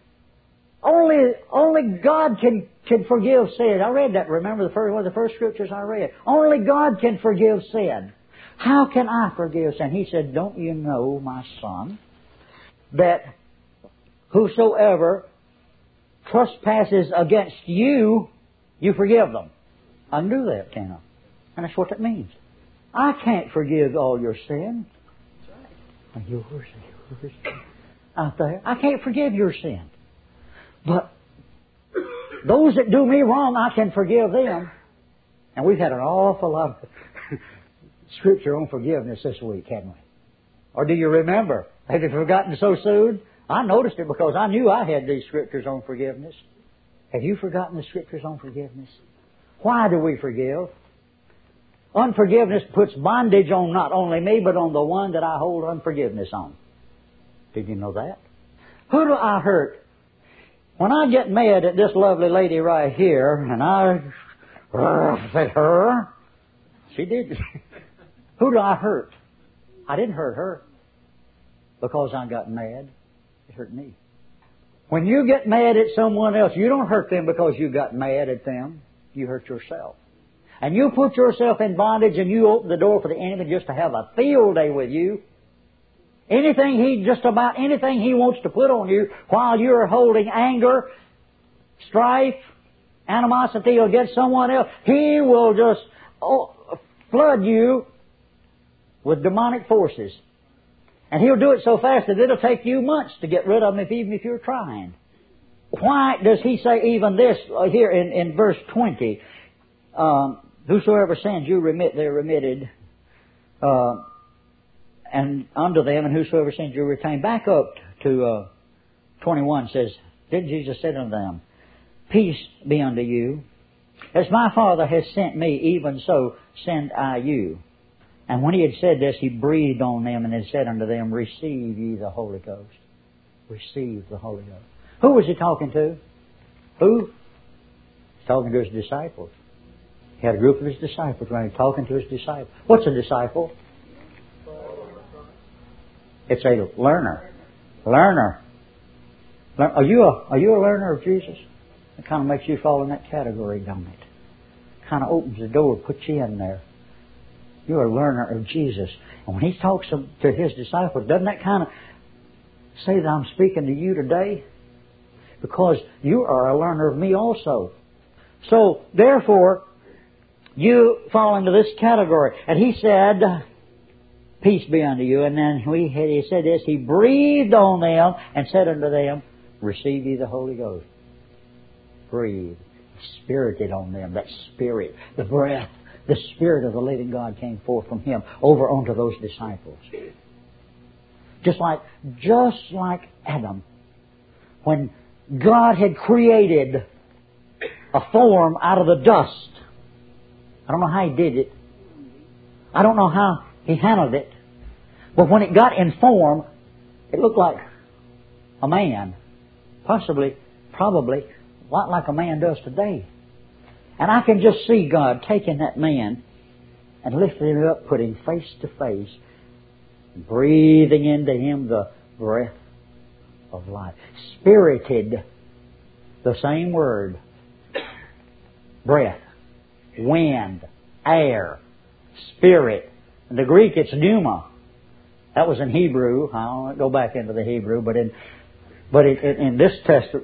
Only God can forgive sin. I read that, remember, one of the first scriptures I read. Only God can forgive sin. How can I forgive sin? He said, don't you know, my son, that whosoever trespasses against you, you forgive them. I can do that, can't I? And that's what that means. I can't forgive all your sin. Yours. Out there. I can't forgive your sin. But those that do me wrong, I can forgive them. And we've had an awful lot of scripture on forgiveness this week, haven't we? Or do you remember? Have you forgotten so soon? I noticed it because I knew I had these scriptures on forgiveness. Have you forgotten the scriptures on forgiveness? Why do we forgive? Unforgiveness puts bondage on not only me, but on the one that I hold unforgiveness on. Did you know that? Who do I hurt? When I get mad at this lovely lady right here, and I said her, she did. Who do I hurt? I didn't hurt her because I got mad. It hurt me. When you get mad at someone else, you don't hurt them because you got mad at them. You hurt yourself. And you put yourself in bondage and you open the door for the enemy just to have a field day with you. Just about anything He wants to put on you while you're holding anger, strife, animosity against someone else, He will just flood you with demonic forces. And He'll do it so fast that it'll take you months to get rid of them, even if you're trying. Why does He say even this here in verse 20? Whosoever sins you remit, they're remitted. And unto them, and whosoever sins you retain. Back up to 21 says, Then Jesus said unto them, Peace be unto you. As my Father has sent me, even so send I you. And when He had said this, He breathed on them and had said unto them, Receive ye the Holy Ghost. Receive the Holy Ghost. Who was He talking to? Who? He's talking to His disciples. He had a group of His disciples around Him talking to His disciples. What's a disciple? It's a learner. Learner. Are you a learner of Jesus? It kind of makes you fall in that category, don't it? Kind of opens the door, puts you in there. You're a learner of Jesus. And when He talks to His disciples, doesn't that kind of say that I'm speaking to you today? Because you are a learner of me also. So, therefore, you fall into this category. And He said, Peace be unto you. And then He said this, He breathed on them and said unto them, Receive ye the Holy Ghost. Breathe. Spirited on them. That Spirit, the breath, the Spirit of the living God came forth from Him over onto those disciples. Just like Adam, when God had created a form out of the dust. I don't know how He did it. I don't know how He handled it. But when it got in form, it looked like a man. Probably a lot like a man does today. And I can just see God taking that man and lifting him up, putting face to face, breathing into him the breath of life. Spirited, the same word. Breath, wind, air, spirit. In the Greek, it's pneuma. That was in Hebrew. I won't go back into the Hebrew, but in this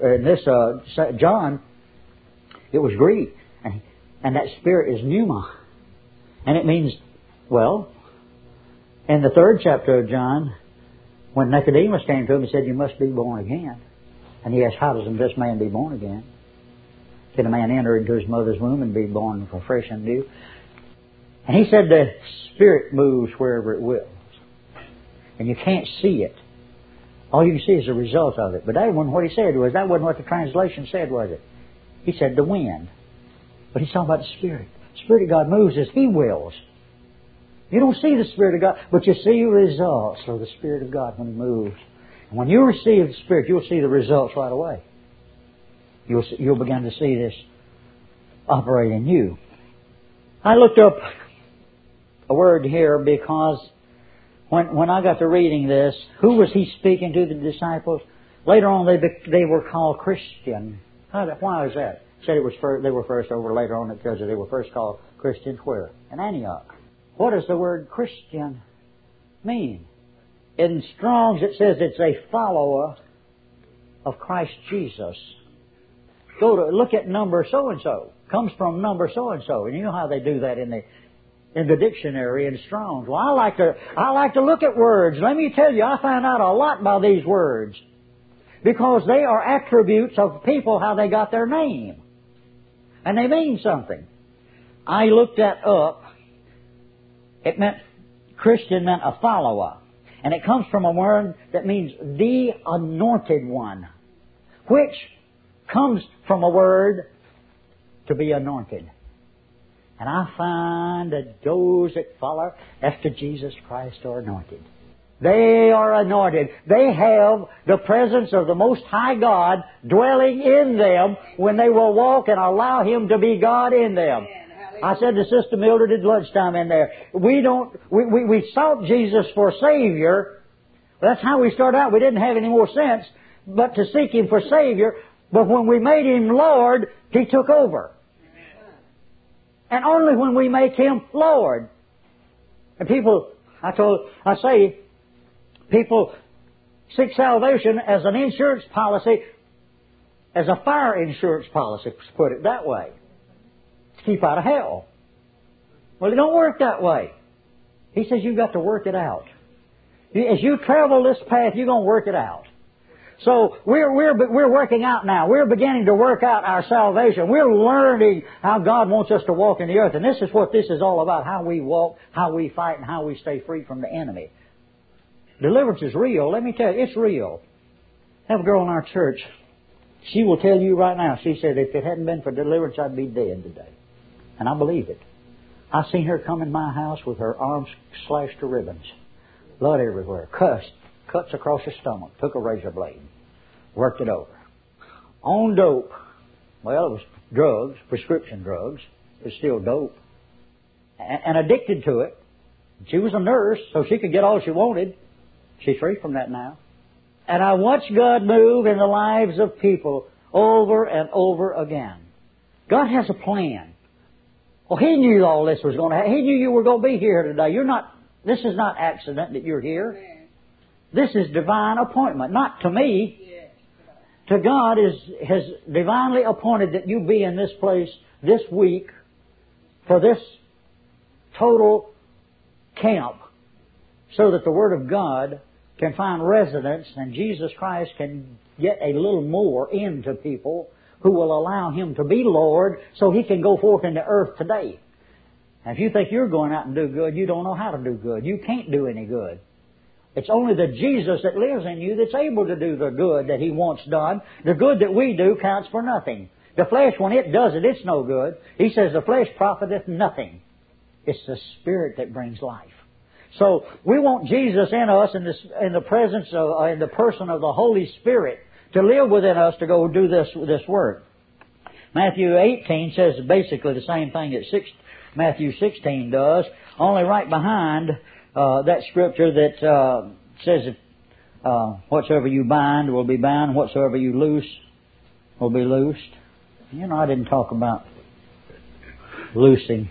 John, it was Greek, and that spirit is pneuma, and it means, well, in the 3rd chapter of John, when Nicodemus came to him, he said, "You must be born again." And he asked, "How does this man be born again? Can a man enter into his mother's womb and be born fresh and new?" And he said, "The Spirit moves wherever it wills, and you can't see it. All you can see is the result of it." But that wasn't what he said. That wasn't what the translation said, was it? He said the wind. But he's talking about the Spirit. The Spirit of God moves as He wills. You don't see the Spirit of God, but you see results of the Spirit of God when He moves. And when you receive the Spirit, you'll see the results right away. You'll begin to see this operate in you. I looked up a word here because when I got to reading this, who was He speaking to, the disciples? Later on, they were called Christian. Why is that? Said it was they were first over. Later on, it tells you they were first called Christians where? In Antioch. What does the word Christian mean? In Strong's, it says it's a follower of Christ Jesus. Look at number so and so. Comes from number so and so, and you know how they do that in the dictionary in Strong's. Well, I like to look at words. Let me tell you, I found out a lot by these words because they are attributes of people, how they got their name, and they mean something. I looked that up. It meant Christian meant a follower, and it comes from a word that means the anointed one, which comes from a word to be anointed. And I find that those that follow after Jesus Christ are anointed. They are anointed. They have the presence of the Most High God dwelling in them when they will walk and allow Him to be God in them. I said to Sister Mildred at lunchtime in there, we sought Jesus for Savior. That's how we started out. We didn't have any more sense but to seek Him for Savior. But when we made Him Lord, He took over. And only when we make Him Lord. And people People seek salvation as an insurance policy, as a fire insurance policy, to put it that way, to keep out of hell. Well, it don't work that way. He says you've got to work it out. As you travel this path, you're going to work it out. So we're working out now. We're beginning to work out our salvation. We're learning how God wants us to walk in the earth. And this is what this is all about, how we walk, how we fight, and how we stay free from the enemy. Deliverance is real. Let me tell you, it's real. I have a girl in our church. She will tell you right now, she said, if it hadn't been for deliverance, I'd be dead today. And I believe it. I seen her come in my house with her arms slashed to ribbons. Blood everywhere. Cuts across her stomach. Took a razor blade. Worked it over. On dope. Well, it was drugs, prescription drugs. It was still dope. And addicted to it. She was a nurse, so she could get all she wanted. She's free from that now. And I watched God move in the lives of people over and over again. God has a plan. Well, He knew all this was going to happen. He knew you were going to be here today. This is not accident that you're here. This is divine appointment. Not to me. To God has divinely appointed that you be in this place this week for this total camp so that the Word of God can find residence and Jesus Christ can get a little more into people who will allow Him to be Lord so He can go forth in the earth today. And if you think you're going out and do good, you don't know how to do good. You can't do any good. It's only the Jesus that lives in you that's able to do the good that He wants done. The good that we do counts for nothing. The flesh, when it does it, it's no good. He says the flesh profiteth nothing. It's the Spirit that brings life. So we want Jesus in us in the presence of, in the person of the Holy Spirit to live within us to go do this work. Matthew 18 says basically the same thing that Matthew 16 does, only right behind that scripture that says, whatsoever you bind will be bound, whatsoever you loose will be loosed. You know, I didn't talk about loosing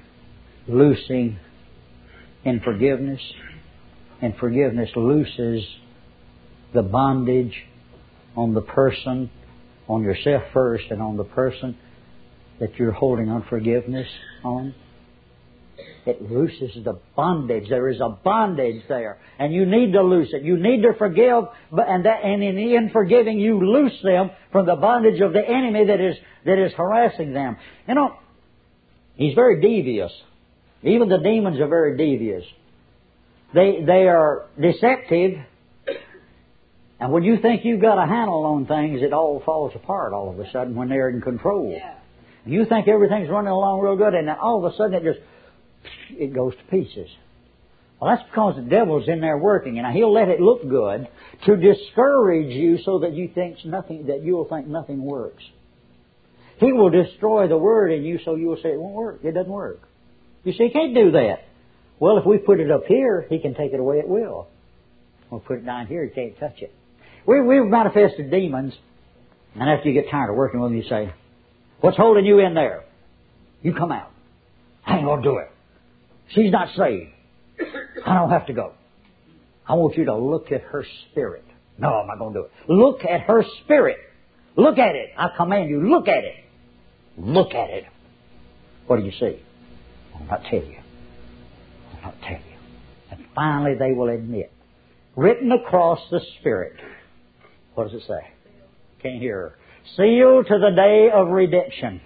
in forgiveness. And forgiveness looses the bondage on the person, on yourself first, and on the person that you're holding unforgiveness on. It looses the bondage. There is a bondage there. And you need to loose it. You need to forgive. And in forgiving, you loose them from the bondage of the enemy that is harassing them. You know, he's very devious. Even the demons are very devious. They are deceptive. And when you think you've got a handle on things, it all falls apart all of a sudden when they're in control. Yeah. You think everything's running along real good, and then all of a sudden it goes to pieces. Well, that's because the devil's in there working, and he'll let it look good to discourage you so that you'll think nothing works. He will destroy the Word in you so you'll say it won't work. It doesn't work. You see, he can't do that. Well, if we put it up here, he can take it away at will. We'll put it down here, he can't touch it. We've manifested demons, and after you get tired of working with them, you say, what's holding you in there? You come out. I ain't going to do it. She's not saved. I don't have to go. I want you to look at her spirit. No, I'm not going to do it. Look at her spirit. Look at it. I command you, look at it. Look at it. What do you see? I'll not tell you. I'll not tell you. And finally they will admit. Written across the Spirit. What does it say? Can't hear her. Sealed to the day of redemption.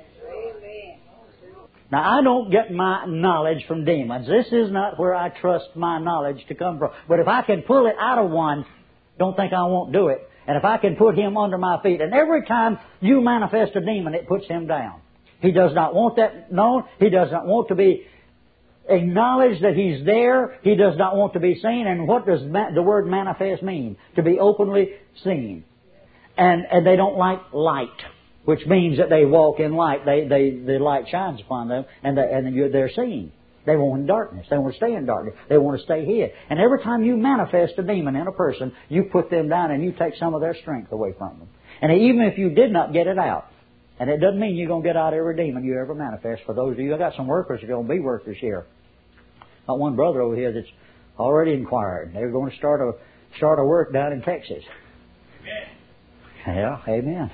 Now, I don't get my knowledge from demons. This is not where I trust my knowledge to come from. But if I can pull it out of one, don't think I won't do it. And if I can put him under my feet, and every time you manifest a demon, it puts him down. He does not want that known. He does not want to be acknowledged that he's there. He does not want to be seen. And what does the word manifest mean? To be openly seen. And they don't like light, which means that they walk in light. The light shines upon them, and they're seen. They want darkness. They want to stay in darkness. They want to stay hid. And every time you manifest a demon in a person, you put them down and you take some of their strength away from them. And even if you did not get it out, and it doesn't mean you're going to get out every demon you ever manifest. For those of you, I got some workers who are going to be workers here. Got one brother over here that's already inquired. They're going to start start a work down in Texas. Yeah, amen.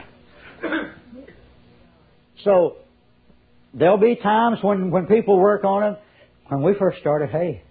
So, there'll be times when people work on them. When we first started, hey,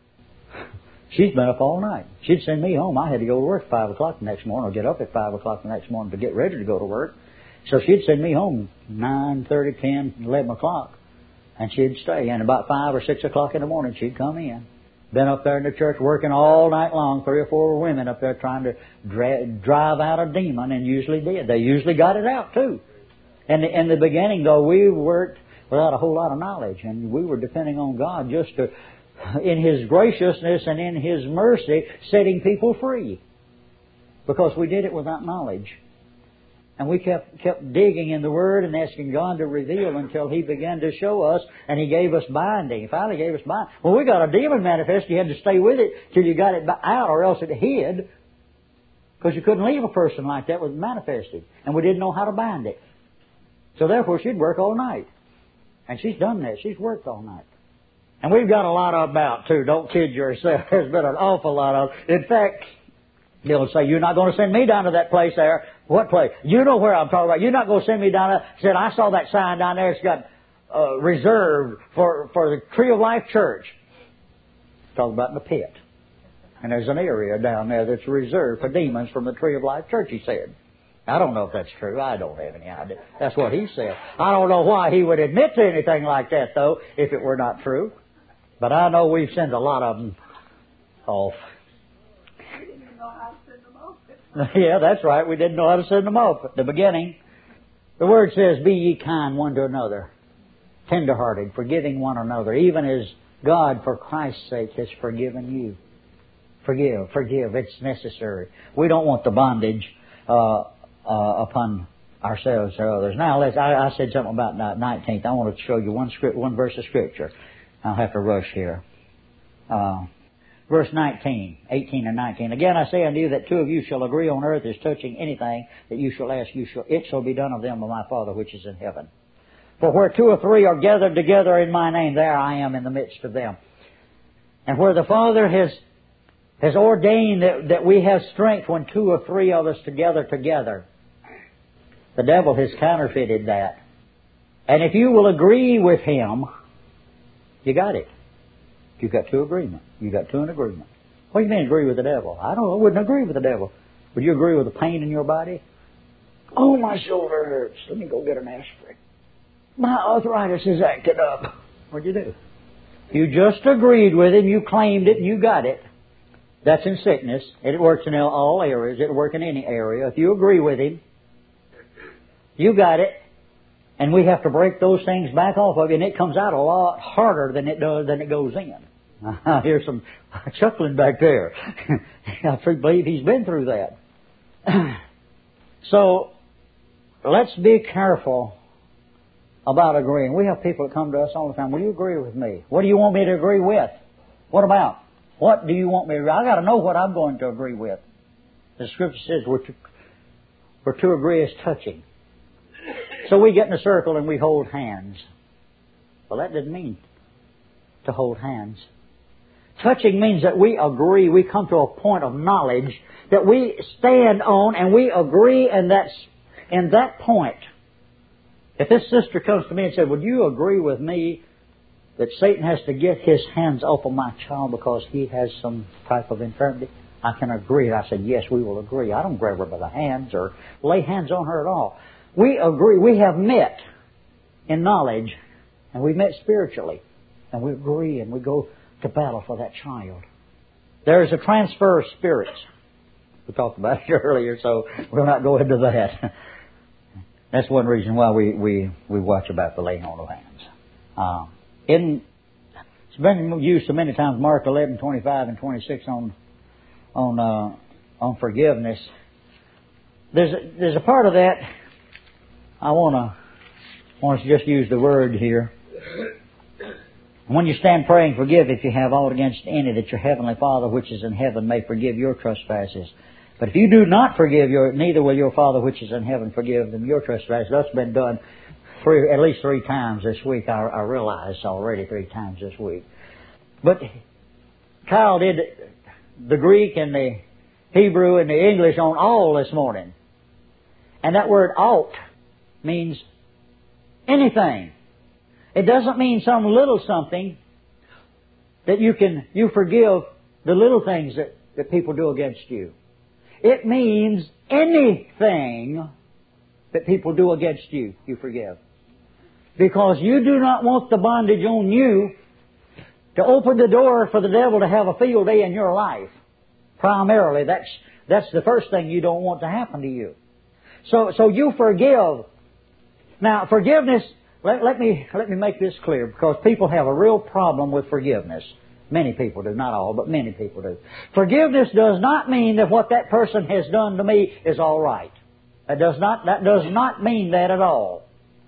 she's been up all night. She'd send me home. I had to go to work at 5 o'clock the next morning, or get up at 5 o'clock the next morning to get ready to go to work. So she'd send me home 9:30, 10, 11 o'clock, and she'd stay. And about 5 or 6 o'clock in the morning, she'd come in. Been up there in the church working all night long, 3 or 4 women up there trying to drive out a demon, and usually did. They usually got it out, too. And in the beginning, though, we worked without a whole lot of knowledge, and we were depending on God just to, in His graciousness and in His mercy, setting people free. Because we did it without knowledge. And we kept digging in the Word and asking God to reveal until He began to show us, and He gave us binding. He finally gave us binding. When we got a demon manifest, you had to stay with it till you got it out, or else it hid. Because you couldn't leave a person like that with manifested. And we didn't know how to bind it. So therefore, she'd work all night. And she's done that. She's worked all night. And we've got a lot of them out, too. Don't kid yourself. There's been an awful lot of them. In fact, they'll say, you're not going to send me down to that place there. What place? You know where I'm talking about. You're not going to send me down there. Said, I saw that sign down there. It's got reserved for the Tree of Life Church. Talking about in the pit. And there's an area down there that's reserved for demons from the Tree of Life Church, he said. I don't know if that's true. I don't have any idea. That's what he said. I don't know why he would admit to anything like that, though, if it were not true. But I know we've sent a lot of them off. We didn't know how to send them off. Yeah, that's right. We didn't know how to send them off at the beginning. The Word says, be ye kind one to another, tender-hearted, forgiving one another, even as God, for Christ's sake, has forgiven you. Forgive. It's necessary. We don't want the bondage upon ourselves or others. Now, I said something about 19th. I want to show you one verse of Scripture. I'll have to rush here. Verse 19, 18 and 19. Again, I say unto you that 2 of you shall agree on earth as touching anything that you shall ask, it shall be done of them of my Father which is in heaven. For where 2 or 3 are gathered together in my name, there I am in the midst of them. And where the Father has ordained that we have strength when 2 or 3 of us together. The devil has counterfeited that. And if you will agree with him, you got it. You got 2 agreement. You got 2 in agreement. What do you mean agree with the devil? I wouldn't agree with the devil. Would you agree with the pain in your body? Oh, my shoulder hurts. Let me go get an aspirin. My arthritis is acting up. What'd you do? You just agreed with him. You claimed it and you got it. That's in sickness. It works in all areas. It'll work in any area. If you agree with him, you got it. And we have to break those things back off of you, and it comes out a lot harder than it goes in. I hear some chuckling back there. I believe he's been through that. So, let's be careful about agreeing. We have people that come to us all the time. Will you agree with me? What do you want me to agree with? What about? What do you want me to agree? I got to know what I'm going to agree with. The Scripture says we're to agree as touching. So we get in a circle and we hold hands. Well, that didn't mean to hold hands. Touching means that we agree, we come to a point of knowledge that we stand on and we agree, and that's in that point. If this sister comes to me and says, would you agree with me that Satan has to get his hands off of my child because he has some type of infirmity? I can agree. I said, yes, we will agree. I don't grab her by the hands or lay hands on her at all. We agree. We have met in knowledge, and we met spiritually, and we agree, and we go to battle for that child. There is a transfer of spirits. We talked about it earlier, so we'll not go into that. That's one reason why we watch about the laying on of hands. It's been used so many times. Mark 11:25 and 26 on forgiveness. There's a part of that. I want to just use the word here. When you stand praying, forgive if you have aught against any, that your heavenly Father which is in heaven may forgive your trespasses. But if you do not forgive, neither will your Father which is in heaven forgive them your trespasses. That's been done at least 3 times this week. I realized already 3 times this week. But Kyle did the Greek and Hebrew and the English on all this morning. And that word ought means anything. It doesn't mean some little something that you forgive the little things that people do against you. It means anything that people do against you, you forgive. Because you do not want the bondage on you to open the door for the devil to have a field day in your life. Primarily, that's the first thing you don't want to happen to you. So you forgive. Now, forgiveness, let me make this clear, because people have a real problem with forgiveness. Many people do, not all, but many people do. Forgiveness does not mean that what that person has done to me is all right. That does not mean that at all.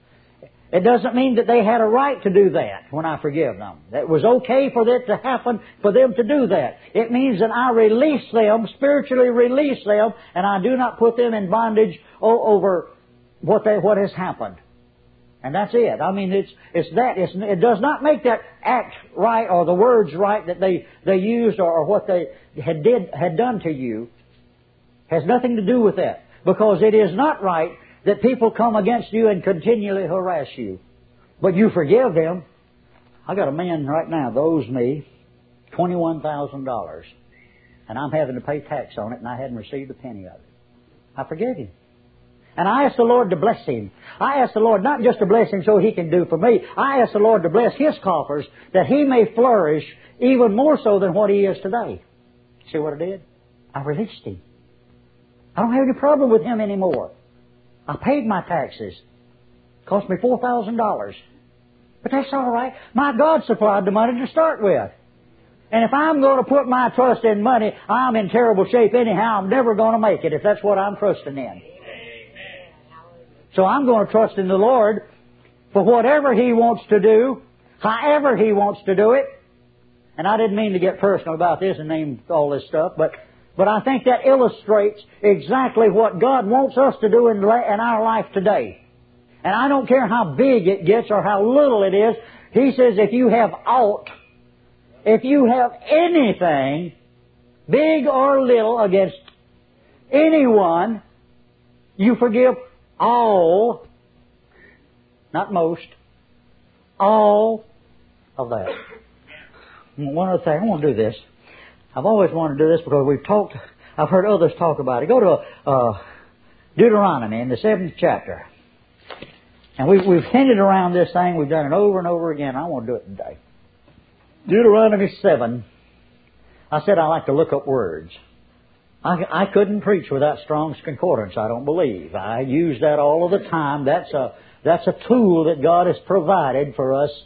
It doesn't mean that they had a right to do that when I forgive them. It was okay for that to happen, for them to do that. It means that I release them, spiritually release them, and I do not put them in bondage over what has happened. And that's it. I mean, it's that. It does not make that act right or the words right that they used or what they had done to you. Has nothing to do with that. Because it is not right that people come against you and continually harass you. But you forgive them. I got a man right now that owes me $21,000. And I'm having to pay tax on it, and I hadn't received a penny of it. I forgave him. And I asked the Lord to bless him. I asked the Lord not just to bless him so he can do for me. I asked the Lord to bless his coffers that he may flourish even more so than what he is today. See what I did? I released him. I don't have any problem with him anymore. I paid my taxes. It cost me $4,000. But that's all right. My God supplied the money to start with. And if I'm going to put my trust in money, I'm in terrible shape anyhow. I'm never going to make it if that's what I'm trusting in. So I'm going to trust in the Lord for whatever He wants to do, however He wants to do it. And I didn't mean to get personal about this and name all this stuff, but I think that illustrates exactly what God wants us to do in our life today. And I don't care how big it gets or how little it is. He says if you have aught, if you have anything, big or little, against anyone, you forgive all, not most, all of that. One other thing, I want to do this. I've always wanted to do this because I've heard others talk about it. Go to Deuteronomy in the 7th chapter. And we've hinted around this thing. We've done it over and over again. I want to do it today. Deuteronomy 7. I said I like to look up words. I couldn't preach without Strong's Concordance, I don't believe. I use that all of the time. That's a tool that God has provided for us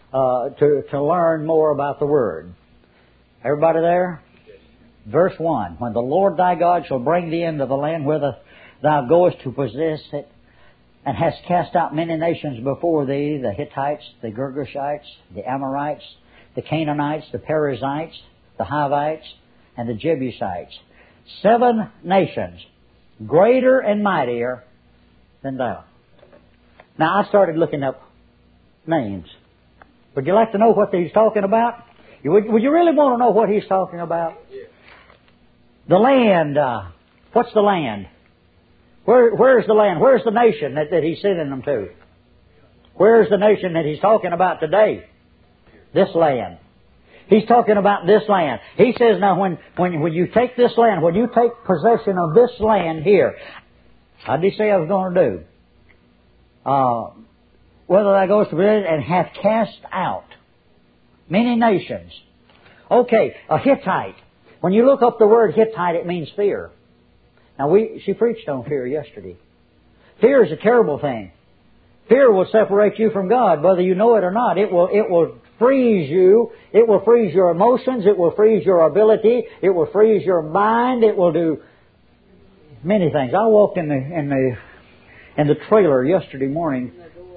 to learn more about the Word. Everybody there? Verse 1. When the Lord thy God shall bring thee into the land whither thou goest to possess it, and hast cast out many nations before thee, the Hittites, the Girgashites, the Amorites, the Canaanites, the Perizzites, the Hivites, and the Jebusites. 7 nations, greater and mightier than thou. Now, I started looking up names. Would you like to know what he's talking about? Would you really want to know what he's talking about? The land. What's the land? Where's the land? Where's the nation that he's sending them to? Where's the nation that he's talking about today? This land. He's talking about this land. He says, now when you take this land, when you take possession of this land here, how did he say I was going to do? Whether thou goest to it and hath cast out many nations. Okay, a Hittite. When you look up the word Hittite, it means fear. Now she preached on fear yesterday. Fear is a terrible thing. Fear will separate you from God, whether you know it or not. It will freeze you. It will freeze your emotions. It will freeze your ability. It will freeze your mind. It will do many things. I walked in the trailer yesterday morning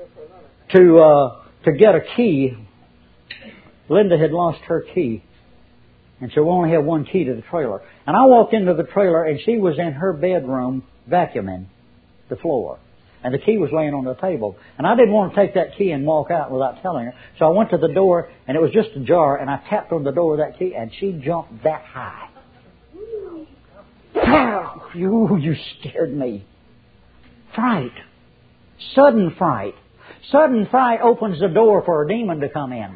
to get a key. Linda had lost her key, and so we only have one key to the trailer. And I walked into the trailer, and she was in her bedroom vacuuming the floor. And the key was laying on the table. And I didn't want to take that key and walk out without telling her. So I went to the door, and it was just ajar, and I tapped on the door with that key, and she jumped that high. You scared me. Fright. Sudden fright. Sudden fright opens the door for a demon to come in.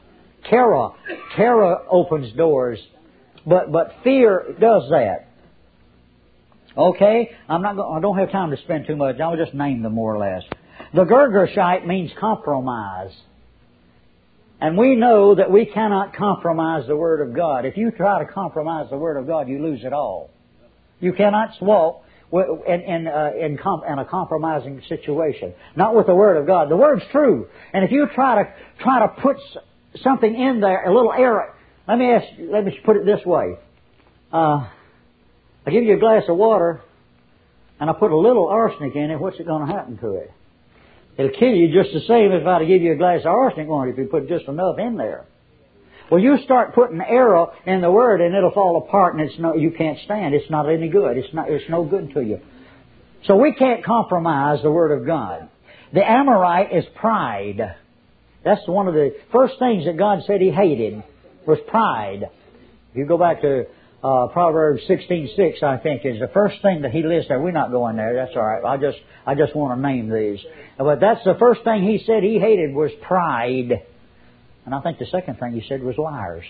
Terror opens doors, but fear does that. Okay, I don't have time to spend too much. I'll just name them more or less. The Girgashite means compromise. And we know that we cannot compromise the Word of God. If you try to compromise the Word of God, you lose it all. You cannot walk in a compromising situation. Not with the Word of God. The Word's true. And if you try to put something in there, a little error. Let me put it this way. I give you a glass of water, and I put a little arsenic in it. What's it going to happen to it? It'll kill you just the same as if I give you a glass of arsenic on it if you put just enough in there. Well, you start putting error in the Word, and it'll fall apart, and you can't stand. It's not any good. It's no good to you. So we can't compromise the Word of God. The Amorite is pride. That's one of the first things that God said He hated was pride. If you go back to Proverbs 16:6, I think, is the first thing that He lists there. We're not going there. That's all right. I just want to name these. But that's the first thing He said He hated was pride. And I think the second thing He said was liars.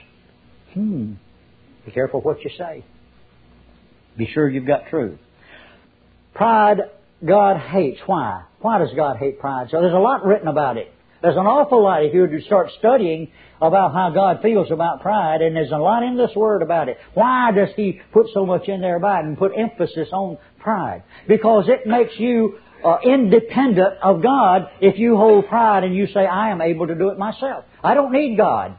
Be careful what you say. Be sure you've got truth. Pride, God hates. Why? Why does God hate pride? So there's a lot written about it. There's an awful lot if you were to start studying about how God feels about pride, and there's a lot in this Word about it. Why does He put so much in there about it and put emphasis on pride? Because it makes you independent of God if you hold pride and you say, I am able to do it myself. I don't need God.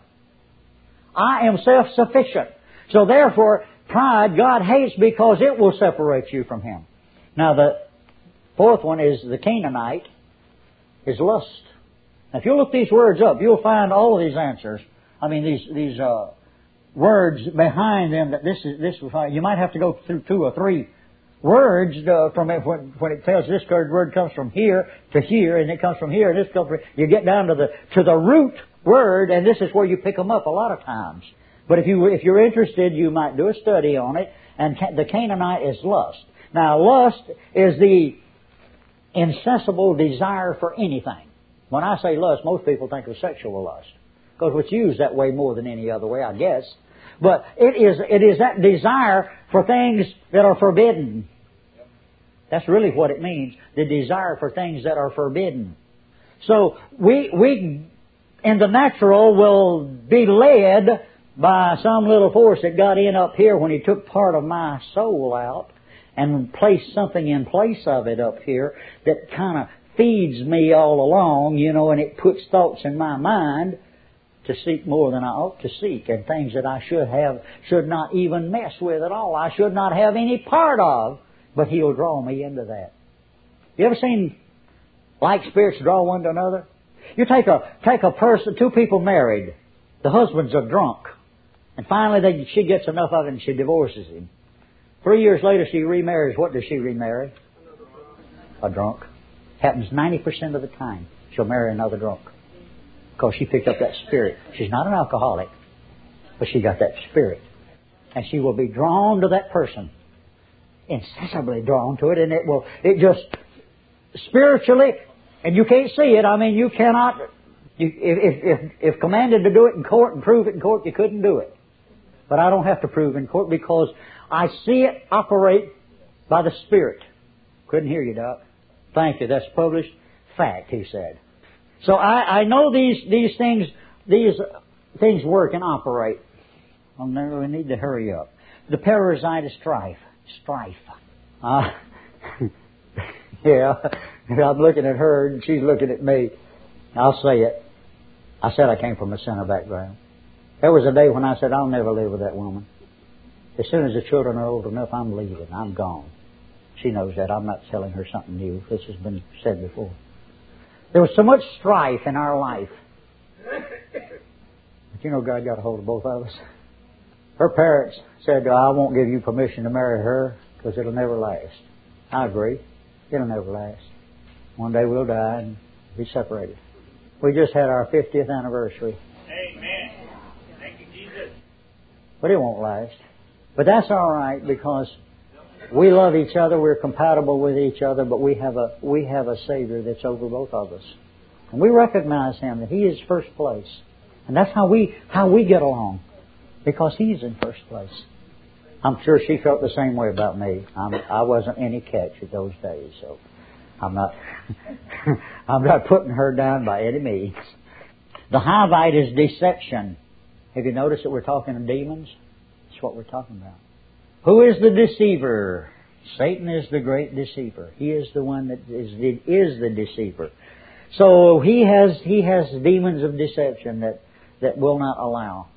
I am self-sufficient. So therefore, pride God hates because it will separate you from Him. Now the fourth one is the Canaanite is lust. Now, if you look these words up, you'll find all of these answers. I mean, these words behind them. That this is. You might have to go through 2 or 3 words from it when it tells this word comes from here to here, and it comes from here, and this comes from. You get down to the root word, and this is where you pick them up a lot of times. But if you're interested, you might do a study on it. And the Canaanite is lust. Now, lust is the insatiable desire for anything. When I say lust, most people think of sexual lust, because it's used that way more than any other way, I guess. But it is that desire for things that are forbidden. That's really what it means, the desire for things that are forbidden. So we in the natural will be led by some little force that got in up here when He took part of my soul out and placed something in place of it up here that kind of feeds me all along, and it puts thoughts in my mind to seek more than I ought to seek, and things that I should not even mess with at all. I should not have any part of, but He'll draw me into that. You ever seen like spirits draw one to another? You take a person, 2 people married, the husband's a drunk, and finally she gets enough of it and she divorces him. 3 years later she remarries. What does she remarry? A drunk. Happens 90% of the time. She'll marry another drunk. Because she picked up that spirit. She's not an alcoholic, but she got that spirit. And she will be drawn to that person. Insensibly drawn to it. And it just, spiritually, and you can't see it. I mean, you cannot, if commanded to do it in court and prove it in court, you couldn't do it. But I don't have to prove in court because I see it operate by the Spirit. Couldn't hear you, Doc. Thank you. That's published fact, he said. So I know these things work and operate. Well, now we need to hurry up. The parasite is strife. Yeah, I'm looking at her and she's looking at me. I'll say it. I said I came from a sinner background. There was a day when I said, I'll never live with that woman. As soon as the children are old enough, I'm leaving. I'm gone. She knows that. I'm not telling her something new. This has been said before. There was so much strife in our life. But God got a hold of both of us. Her parents said, I won't give you permission to marry her because it'll never last. I agree. It'll never last. One day we'll die and be separated. We just had our 50th anniversary. Amen. Thank you, Jesus. But it won't last. But that's all right because We love each other. We're compatible with each other, but we have a Savior that's over both of us. And we recognize Him, that He is first place. And that's how we get along, because He's in first place. I'm sure she felt the same way about me. I wasn't any catch at those days, so I'm not putting her down by any means. The Hivite is deception. Have you noticed that we're talking of demons? That's what we're talking about. Who is the deceiver? Satan is the great deceiver. He is the one that is the deceiver. So he has demons of deception that will not allow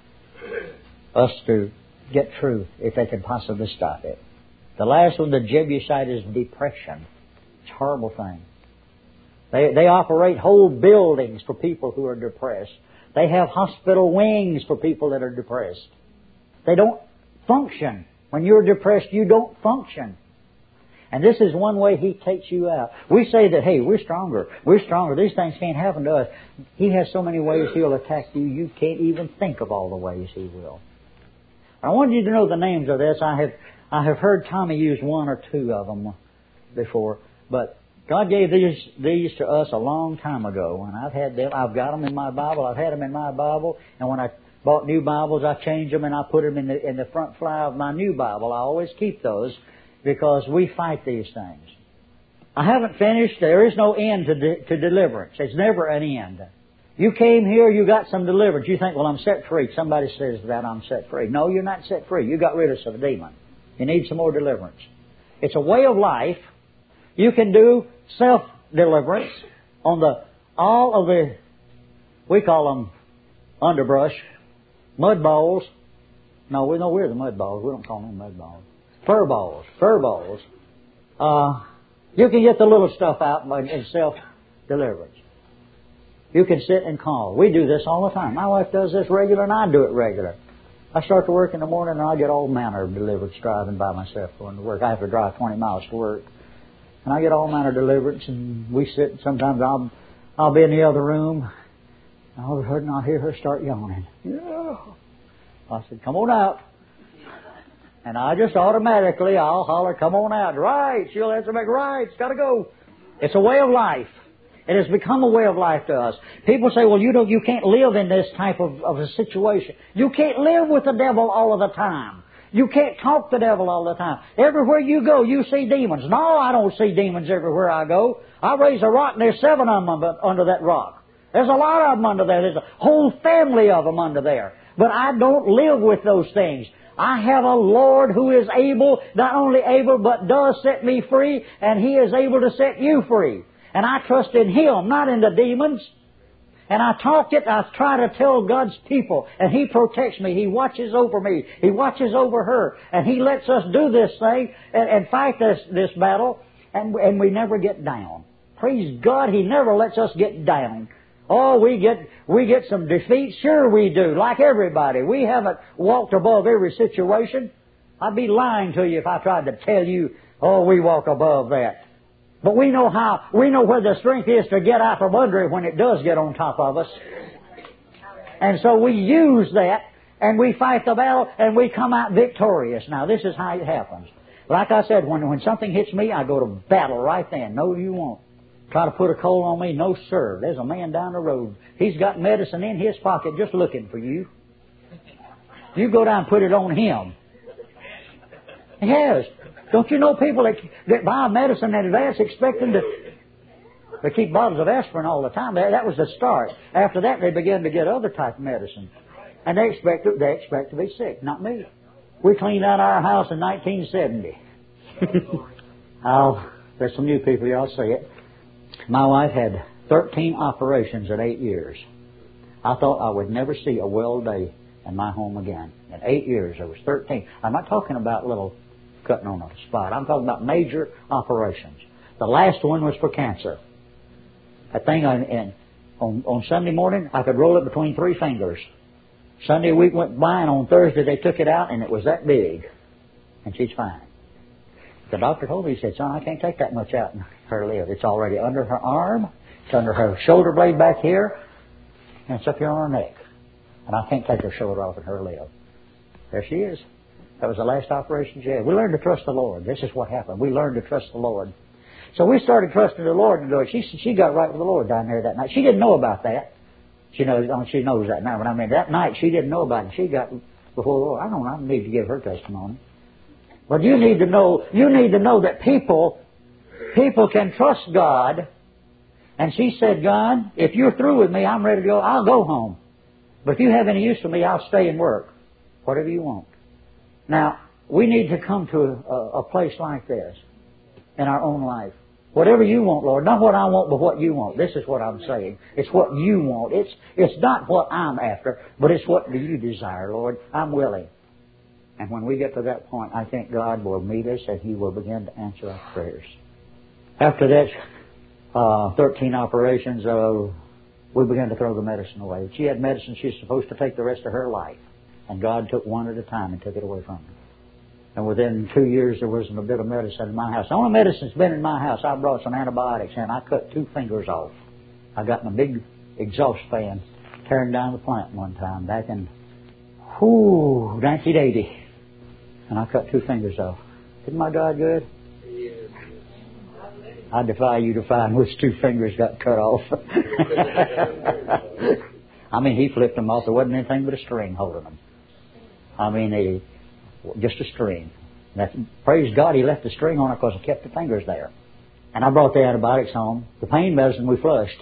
us to get truth if they can possibly stop it. The last one, the Jebusite, is depression. It's a horrible thing. They operate whole buildings for people who are depressed. They have hospital wings for people that are depressed. They don't function. When you're depressed, you don't function. And this is one way he takes you out. We say that, hey, we're stronger. We're stronger. These things can't happen to us. He has so many ways he'll attack you, you can't even think of all the ways he will. I want you to know the names of this. I have heard Tommy use one or two of them before, but God gave these to us a long time ago, and I've had them. I've got them in my Bible. I've had them in my Bible, and when I bought new Bibles, I changed them and I put them in the front fly of my new Bible. I always keep those because we fight these things. I haven't finished. There is no end to deliverance. There's never an end. You came here, you got some deliverance. You think, well, I'm set free. Somebody says that I'm set free. No, you're not set free. You got rid of some demon. You need some more deliverance. It's a way of life. You can do self-deliverance on all of the, we call them underbrush, mud balls. No, we're the mud balls. We don't call them mud balls. Fur balls. You can get the little stuff out in self-deliverance. You can sit and call. We do this all the time. My wife does this regular, and I do it regular. I start to work in the morning, and I get all manner of deliverance driving by myself going to work. I have to drive 20 miles to work. And I get all manner of deliverance, and we sit, and sometimes I'll be in the other room, and all of a sudden I'll hear her start yawning. Yeah. I said, come on out. And I just automatically, I'll holler, come on out. Right. She'll answer back, right. It's got to go. It's a way of life. It has become a way of life to us. People say, well, you can't live in this type of a situation. You can't live with the devil all of the time. You can't talk to the devil all the time. Everywhere you go, you see demons. No, I don't see demons everywhere I go. I raise a rock and there's 7 of them under that rock. There's a lot of them under there. There's a whole family of them under there. But I don't live with those things. I have a Lord who is able, not only able, but does set me free, and He is able to set you free. And I trust in Him, not in the demons. And I try to tell God's people, and He protects me. He watches over me. He watches over her. And He lets us do this thing and fight this battle, and we never get down. Praise God, He never lets us get down. Oh, we get some defeat. Sure we do, like everybody. We haven't walked above every situation. I'd be lying to you if I tried to tell you, oh, we walk above that. But we know where the strength is to get out from under it when it does get on top of us. And so we use that, and we fight the battle, and we come out victorious. Now, this is how it happens. Like I said, when something hits me, I go to battle right then. No, you won't. Try to put a cold on me? No, sir. There's a man down the road. He's got medicine in his pocket just looking for you. You go down and put it on him. He has. Don't you know people that buy medicine in advance expecting to keep bottles of aspirin all the time? That was the start. After that, they began to get other type of medicine. And they expect to be sick. Not me. We cleaned out our house in 1970. There's some new people here, I'll say it. My wife had 13 operations in 8 years. I thought I would never see a well day in my home again. In 8 years, there was 13. I'm not talking about little cutting on a spot. I'm talking about major operations. The last one was for cancer. That thing on Sunday morning, I could roll it between 3 fingers. Sunday a week went by, and on Thursday they took it out, and it was that big. And she's fine. The doctor told me, he said, son, I can't take that much out in her lid. It's already under her arm, it's under her shoulder blade back here, and it's up here on her neck. And I can't take her shoulder off in her lid. There she is. That was the last operation she had. We learned to trust the Lord. This is what happened. We learned to trust the Lord. So we started trusting the Lord and doing. She got right with the Lord down there that night. She didn't know about that. She knows that now. But I mean, that night she didn't know about it. She got before the Lord. I don't need to give her testimony. But you need to know that people can trust God. And she said, God, if you're through with me, I'm ready to go. I'll go home. But if you have any use for me, I'll stay and work. Whatever you want. Now, we need to come to a place like this in our own life. Whatever you want, Lord. Not what I want, but what you want. This is what I'm saying. It's what you want. It's not what I'm after, but it's what do you desire, Lord. I'm willing. And when we get to that point, I think God will meet us and He will begin to answer our prayers. After that, 13 operations, we began to throw the medicine away. She had medicine she was supposed to take the rest of her life. And God took one at a time and took it away from her. And within 2 years, there wasn't a bit of medicine in my house. The only medicine that's been in my house, I brought some antibiotics in. I cut 2 fingers off. I got my big exhaust fan tearing down the plant one time back in 1980. And I cut 2 fingers off. Isn't my God good? I defy you to find which 2 fingers got cut off. I mean, He flipped them off. There wasn't anything but a string holding them. I mean, just a string. Praise God, He left the string on it because it kept the fingers there. And I brought the antibiotics home. The pain medicine we flushed.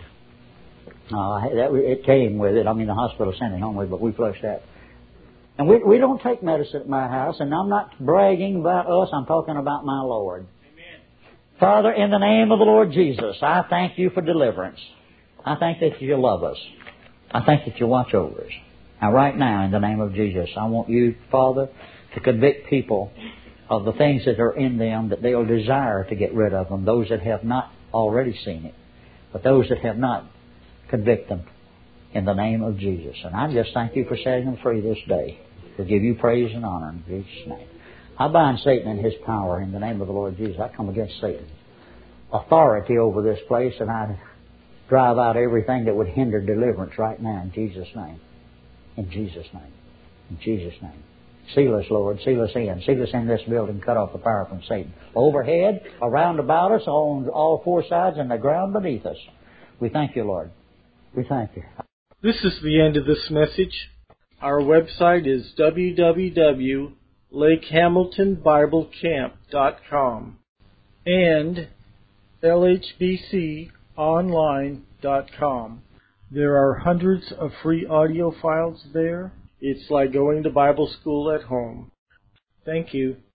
It came with it. I mean, the hospital sent it home with it, but we flushed that. And we don't take medicine at my house, and I'm not bragging about us. I'm talking about my Lord. Amen. Father, in the name of the Lord Jesus, I thank You for deliverance. I thank that You love us. I thank that You watch over us. Now, right now, in the name of Jesus, I want You, Father, to convict people of the things that are in them that they'll desire to get rid of them. Those that have not already seen it. But those that have not, convict them in the name of Jesus. And I just thank You for setting them free this day. We'll give You praise and honor in Jesus' name. I bind Satan and his power in the name of the Lord Jesus. I come against Satan's authority over this place, and I drive out everything that would hinder deliverance right now in Jesus' name. In Jesus' name. In Jesus' name. Seal us, Lord. Seal us in. Seal us in this building. Cut off the power from Satan. Overhead, around about us, on all 4 sides, and the ground beneath us. We thank You, Lord. We thank You. This is the end of this message. Our website is www.lakehamiltonbiblecamp.com and lhbconline.com. There are hundreds of free audio files there. It's like going to Bible school at home. Thank you.